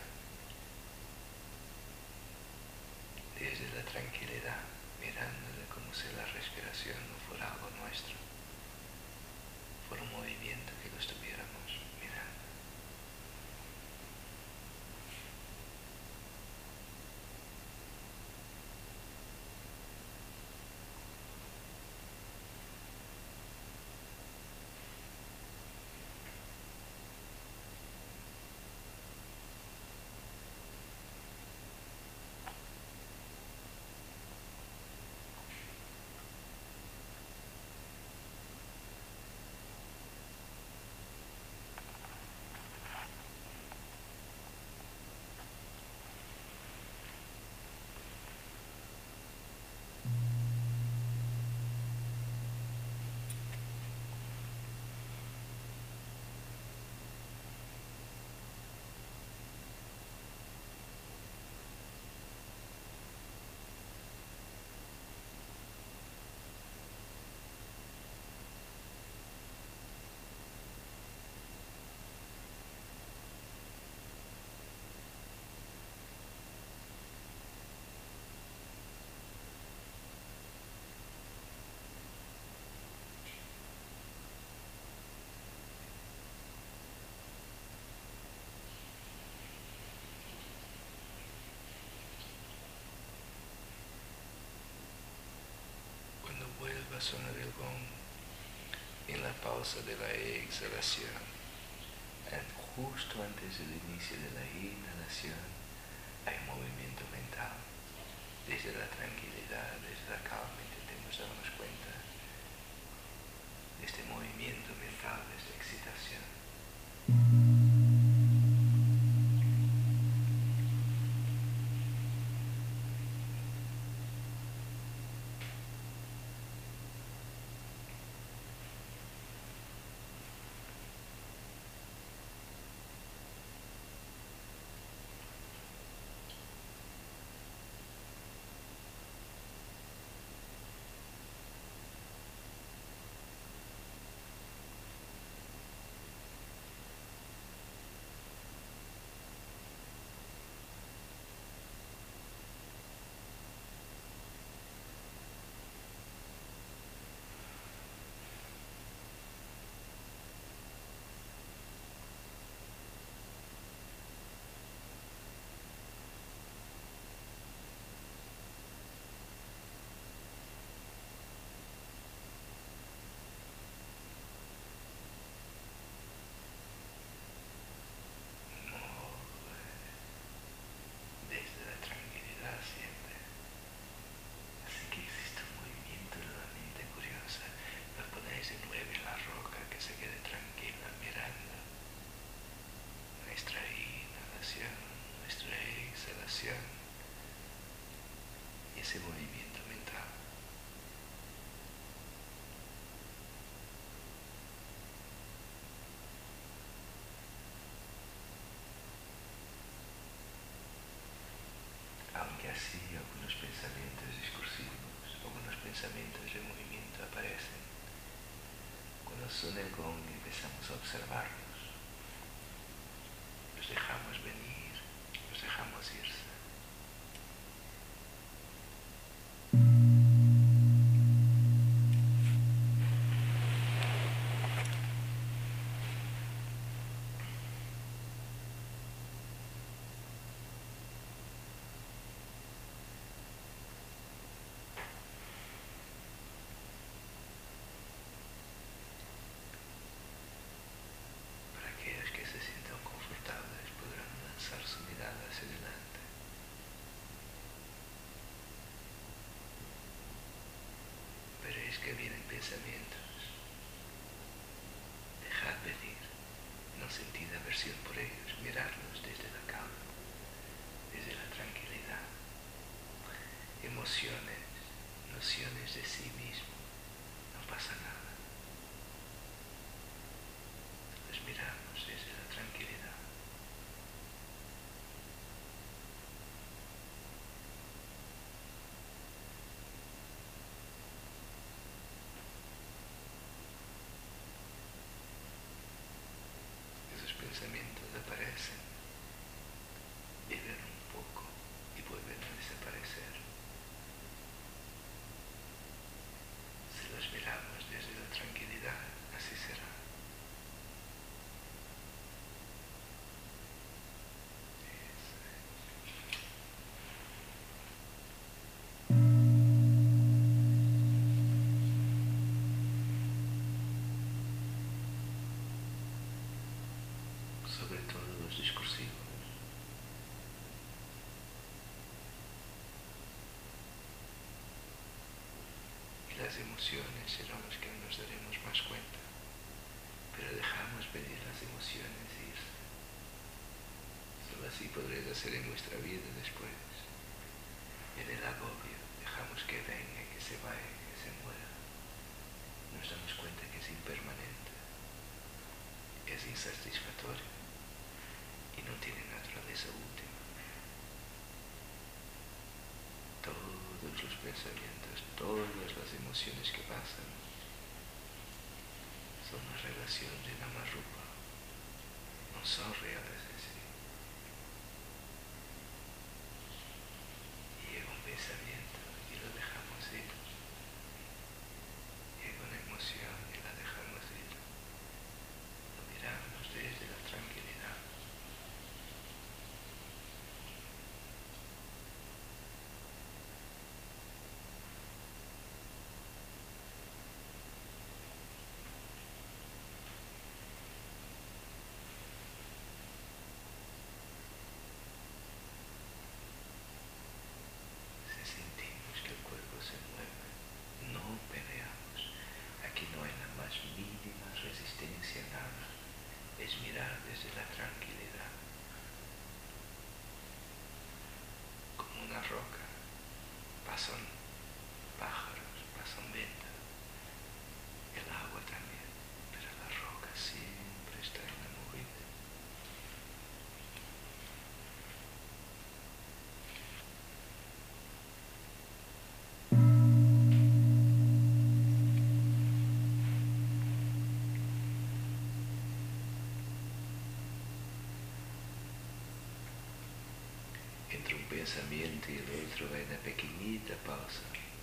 desde la tranquilidad, mirándole como si la respiración no fuera algo nuestro, fuera un movimiento que lo estuviéramos mirando. la zona del gong, en la pausa de la exhalación, justo antes del inicio de la inhalación, hay movimiento mental. Desde la tranquilidad, desde la calma, intentemos darnos cuenta de este movimiento mental, de esta excitación. Ese movimiento mental. Aunque así algunos pensamientos discursivos, algunos pensamientos de movimiento aparecen, cuando suena el gong empezamos a observarlos, los dejamos venir, los dejamos irse. Que vienen pensamientos, dejad venir, no sentid aversión por ellos, mirarlos desde la calma, desde la tranquilidad, emociones, nociones de sí mismo, no pasa nada, los miramos desde la tranquilidad. Pensamientos aparecen, viven un poco y vuelven a desaparecer. Si los miramos desde la tranquilidad, así será. Sobre todo los discursivos. Y las emociones serán las que nos daremos más cuenta, pero dejamos venir las emociones irse. Solo así podréis hacer en nuestra vida después. En el agobio dejamos que venga, que se vaya, que se muera. Nos damos cuenta que es impermanente, es insatisfactorio y no tiene naturaleza última. Todos los pensamientos, todas las emociones que pasan son una relación de Namarupa, no son reales en sí. Y llega un pensamiento y lo dejamos ir. Llega una emoción y la dejamos ir. Lo miramos desde la tranquilidad. pasan pájaros, pasan ventas, el agua también, pero la roca siempre está inamovible. Entre un pensamiento y el otro hay una pequeñita pausa.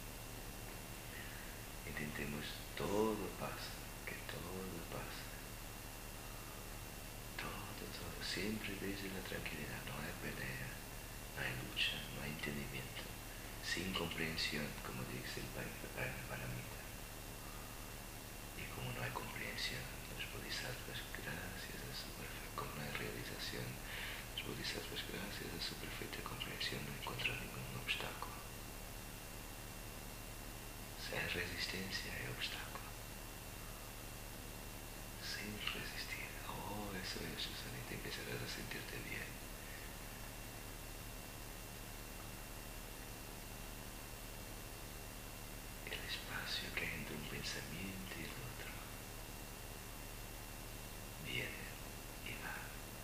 Intentemos todo pasa, que todo pasa. Todo, todo, siempre desde la tranquilidad. No hay pelea, no hay lucha, no hay entendimiento. Sin comprensión, como dice el Paramita. Y como no hay comprensión, los bodhisattvas, gracias a su perfecta, como no hay realización, los bodhisattvas, gracias a su perfecta comprensión, no encuentran ningún obstáculo. Si hay resistencia, hay obstáculo. Sin resistir. Oh, eso es, Susanita, empezarás a sentirte bien. El espacio que hay entre un pensamiento y el otro viene y va.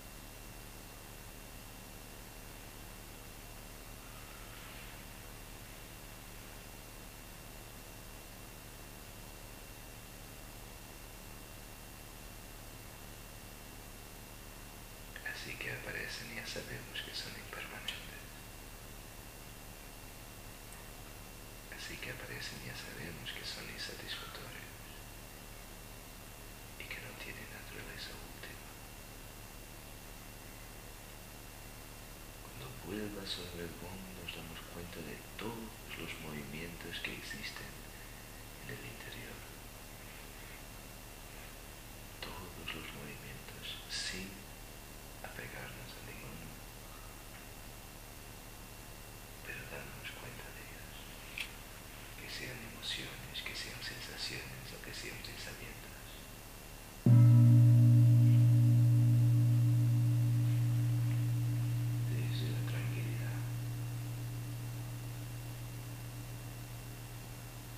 Así que aparecen y ya sabemos que son impermanentes. Así que aparecen y ya sabemos que son insatisfactorios y que no tienen naturaleza última. Cuando vuelva sobre el mundo nos damos cuenta de todos los movimientos que existen en el interior. Todos los movimientos sin apegarnos a ninguno, pero darnos cuenta de ellos, que sean emociones, que sean sensaciones o que sean pensamientos. Desde la tranquilidad.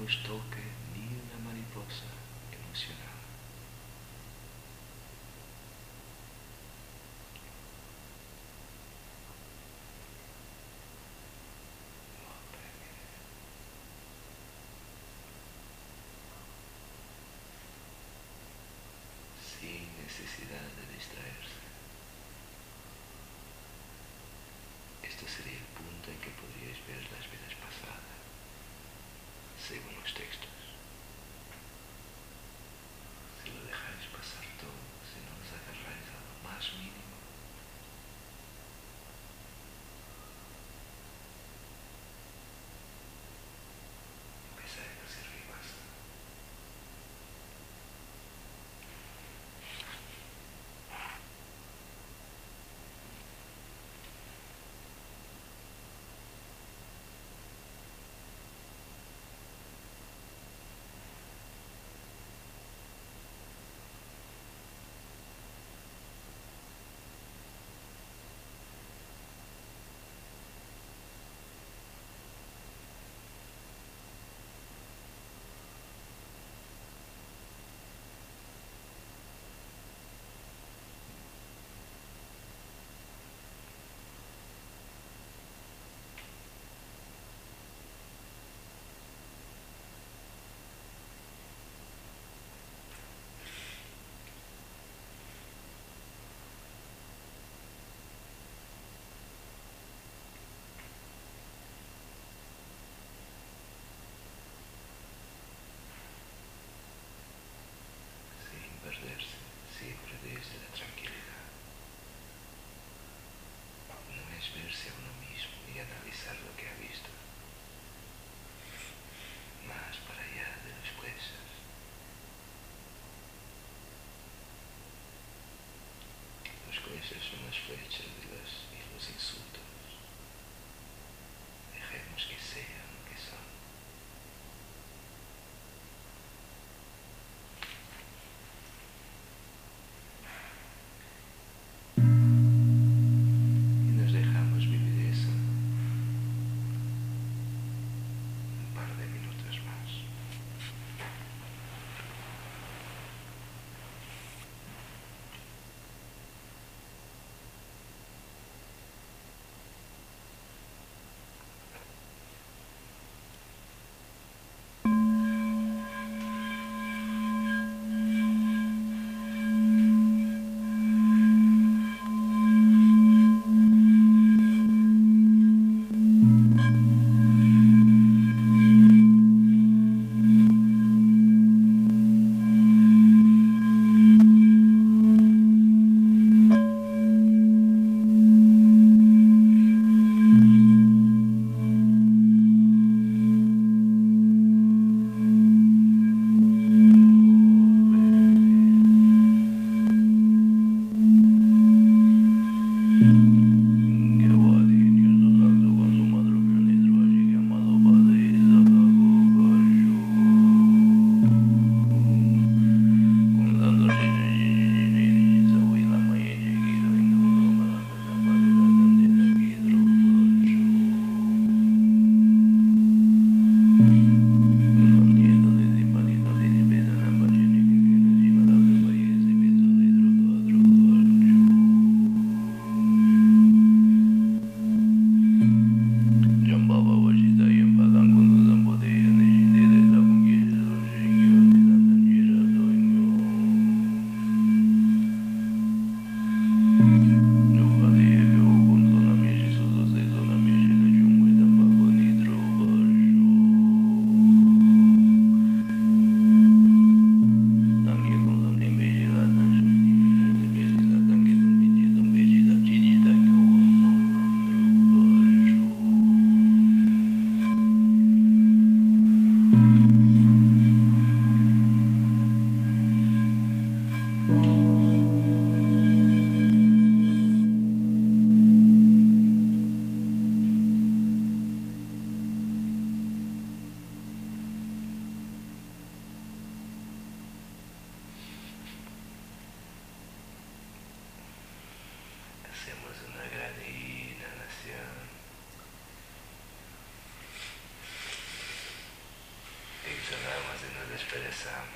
nos toque ni una mariposa emocional. Sin necesidad de distraerse. Esto sería el punto en que podríais ver las vidas pasadas, según los textos. Si lo dejáis pasar todo, si no os agarráis a lo más mínimo, empezáis a servir basta. Perderse siempre desde la tranquilidad. No es verse a uno mismo y analizar lo que ha visto. Más para allá de los jueces. Los jueces son las flechas de los, y los insultos. Dejemos que sean lo que son. Regresamos.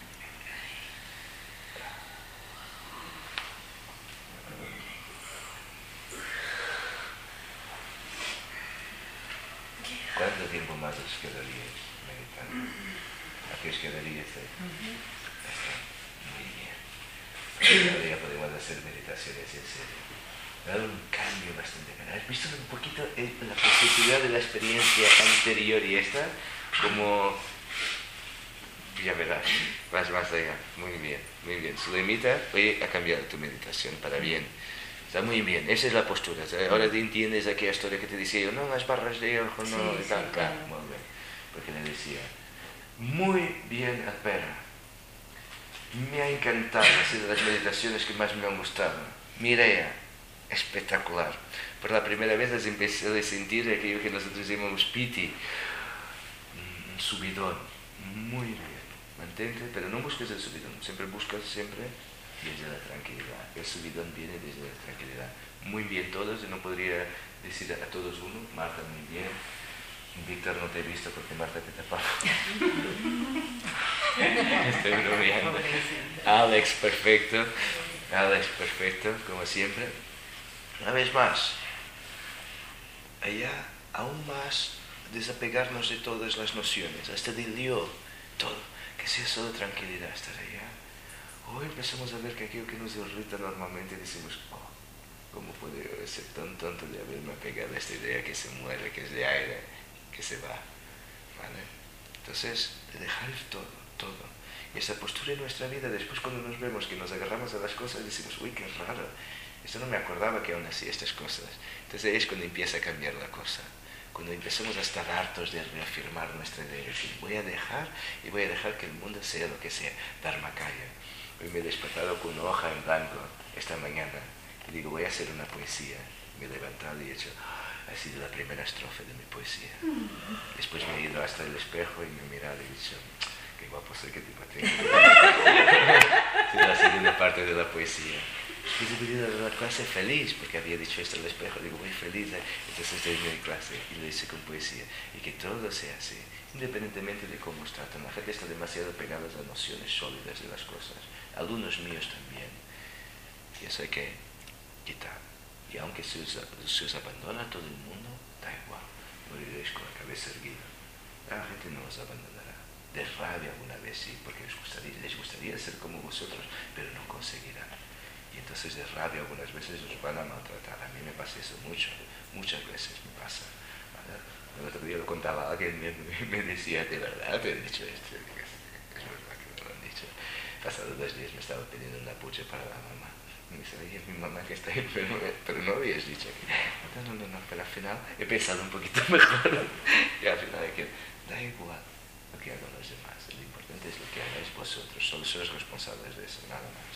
¿Cuánto tiempo más os quedaríais meditando? ¿A qué os quedaríais ahí? Muy bien. Ahora ya podemos hacer meditaciones en serio. Ha dado un cambio bastante grande. ¿Has visto un poquito la posibilidad de la experiencia anterior y esta? Como... ya verás, vas más allá. Muy bien, muy bien. Sulemita, hoy ha cambiado tu meditación para bien. Está muy bien, esa es la postura. Ahora te entiendes aquella historia que te decía yo, no, las barras de hierro, no, sí, y tal. sí, Claro, claro. muy bien. Porque le decía, muy bien, Alpera. Me ha encantado, ha sido de las meditaciones que más me han gustado. Mireia, espectacular. Por la primera vez les empecé a sentir aquello que nosotros llamamos piti, un subidón. Muy bien. Mantente, pero no busques el subidón, siempre buscas siempre desde la tranquilidad. El subidón viene desde la tranquilidad. Muy bien todos, y no podría decir a todos uno. Marta, muy bien. Víctor, no te he visto porque Marta te tapaba. Estoy bromeando. Alex, perfecto. Alex, perfecto, como siempre. Una vez más, allá aún más desapegarnos de todas las nociones, hasta del yo, todo, que sea solo tranquilidad estar allá. Hoy empezamos a ver que aquello que nos irrita normalmente decimos, oh, ¿cómo puedo ser tan tonto de haberme apegado a esta idea que se muere, que es de aire, que se va? ¿Vale? Entonces, de dejar todo, todo. Y esa postura en nuestra vida, después cuando nos vemos que nos agarramos a las cosas, decimos, uy, qué raro, esto no me acordaba que aún hacía estas cosas. Entonces es cuando empieza a cambiar la cosa. Cuando empezamos a estar hartos de reafirmar nuestra idea, decir, voy a dejar y voy a dejar que el mundo sea lo que sea, Dharmakaya. Hoy me he despertado con una hoja en blanco esta mañana y digo, voy a hacer una poesía. Me he levantado y he hecho, ha sido la primera estrofa de mi poesía. Después me he ido hasta el espejo y me he mirado y he dicho, qué guapo soy, qué tipo tengo. Es la segunda parte de la poesía. Después he venido a la clase feliz, porque había dicho esto al espejo, digo, muy feliz, ¿eh? Entonces terminé mi clase y lo hice con poesía. Y que todo sea así, independientemente de cómo os tratan. La gente está demasiado pegada a nociones sólidas de las cosas. Alumnos míos también. Y eso hay que quitar. Y aunque se os, se os abandona todo el mundo, da igual, moriréis con la cabeza erguida. La gente no os abandonará. De rabia alguna vez sí, porque les gustaría, les gustaría ser como vosotros, pero no conseguirán. Y entonces de rabia algunas veces os van a maltratar. A mí me pasa eso mucho, muchas veces me pasa. ¿Vale? El otro día lo contaba a alguien, me, me decía, de verdad te han dicho esto. Es, es verdad que me lo han dicho. Pasados dos días me estaba pidiendo una pucha para la mamá. Y me dice, oye, mi mamá que está enferma, pero no habías dicho que... No, no, no, no, pero al final he pensado un poquito mejor. Y al final hay que, da igual lo que hagan los demás. Lo importante es lo que hagáis vosotros. Solo sois responsables de eso, nada más.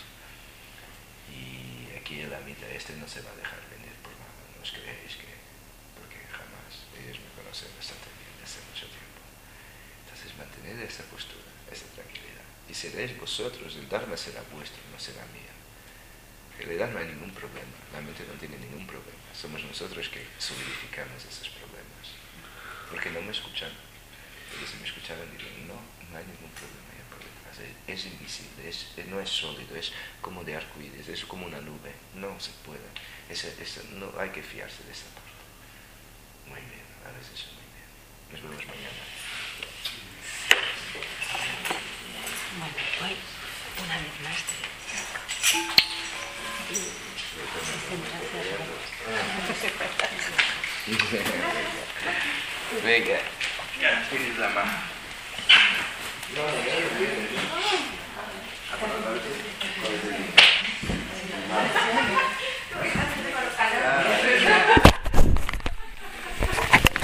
Y aquí el amita este no se va a dejar vender por nada. No os creéis que... Porque jamás. Ellos me conocen bastante bien desde hace mucho tiempo. Entonces mantened esa postura, esa tranquilidad. Y seréis vosotros, el Dharma será vuestro, no será mío. En realidad no hay ningún problema, la mente no tiene ningún problema. Somos nosotros que solidificamos esos problemas. Porque no me escuchan. Porque si me escucharan dirían, no, no hay ningún problema ya por detrás. Es, es invisible, es, no es sólido, es como de arcoíris, es como una nube. No se puede. Esa, esa, no hay que fiarse de esa parte. Muy bien, ahora es eso, muy bien. Nos vemos mañana. Bueno, hoy, una vez más, Venga, tienes la mano.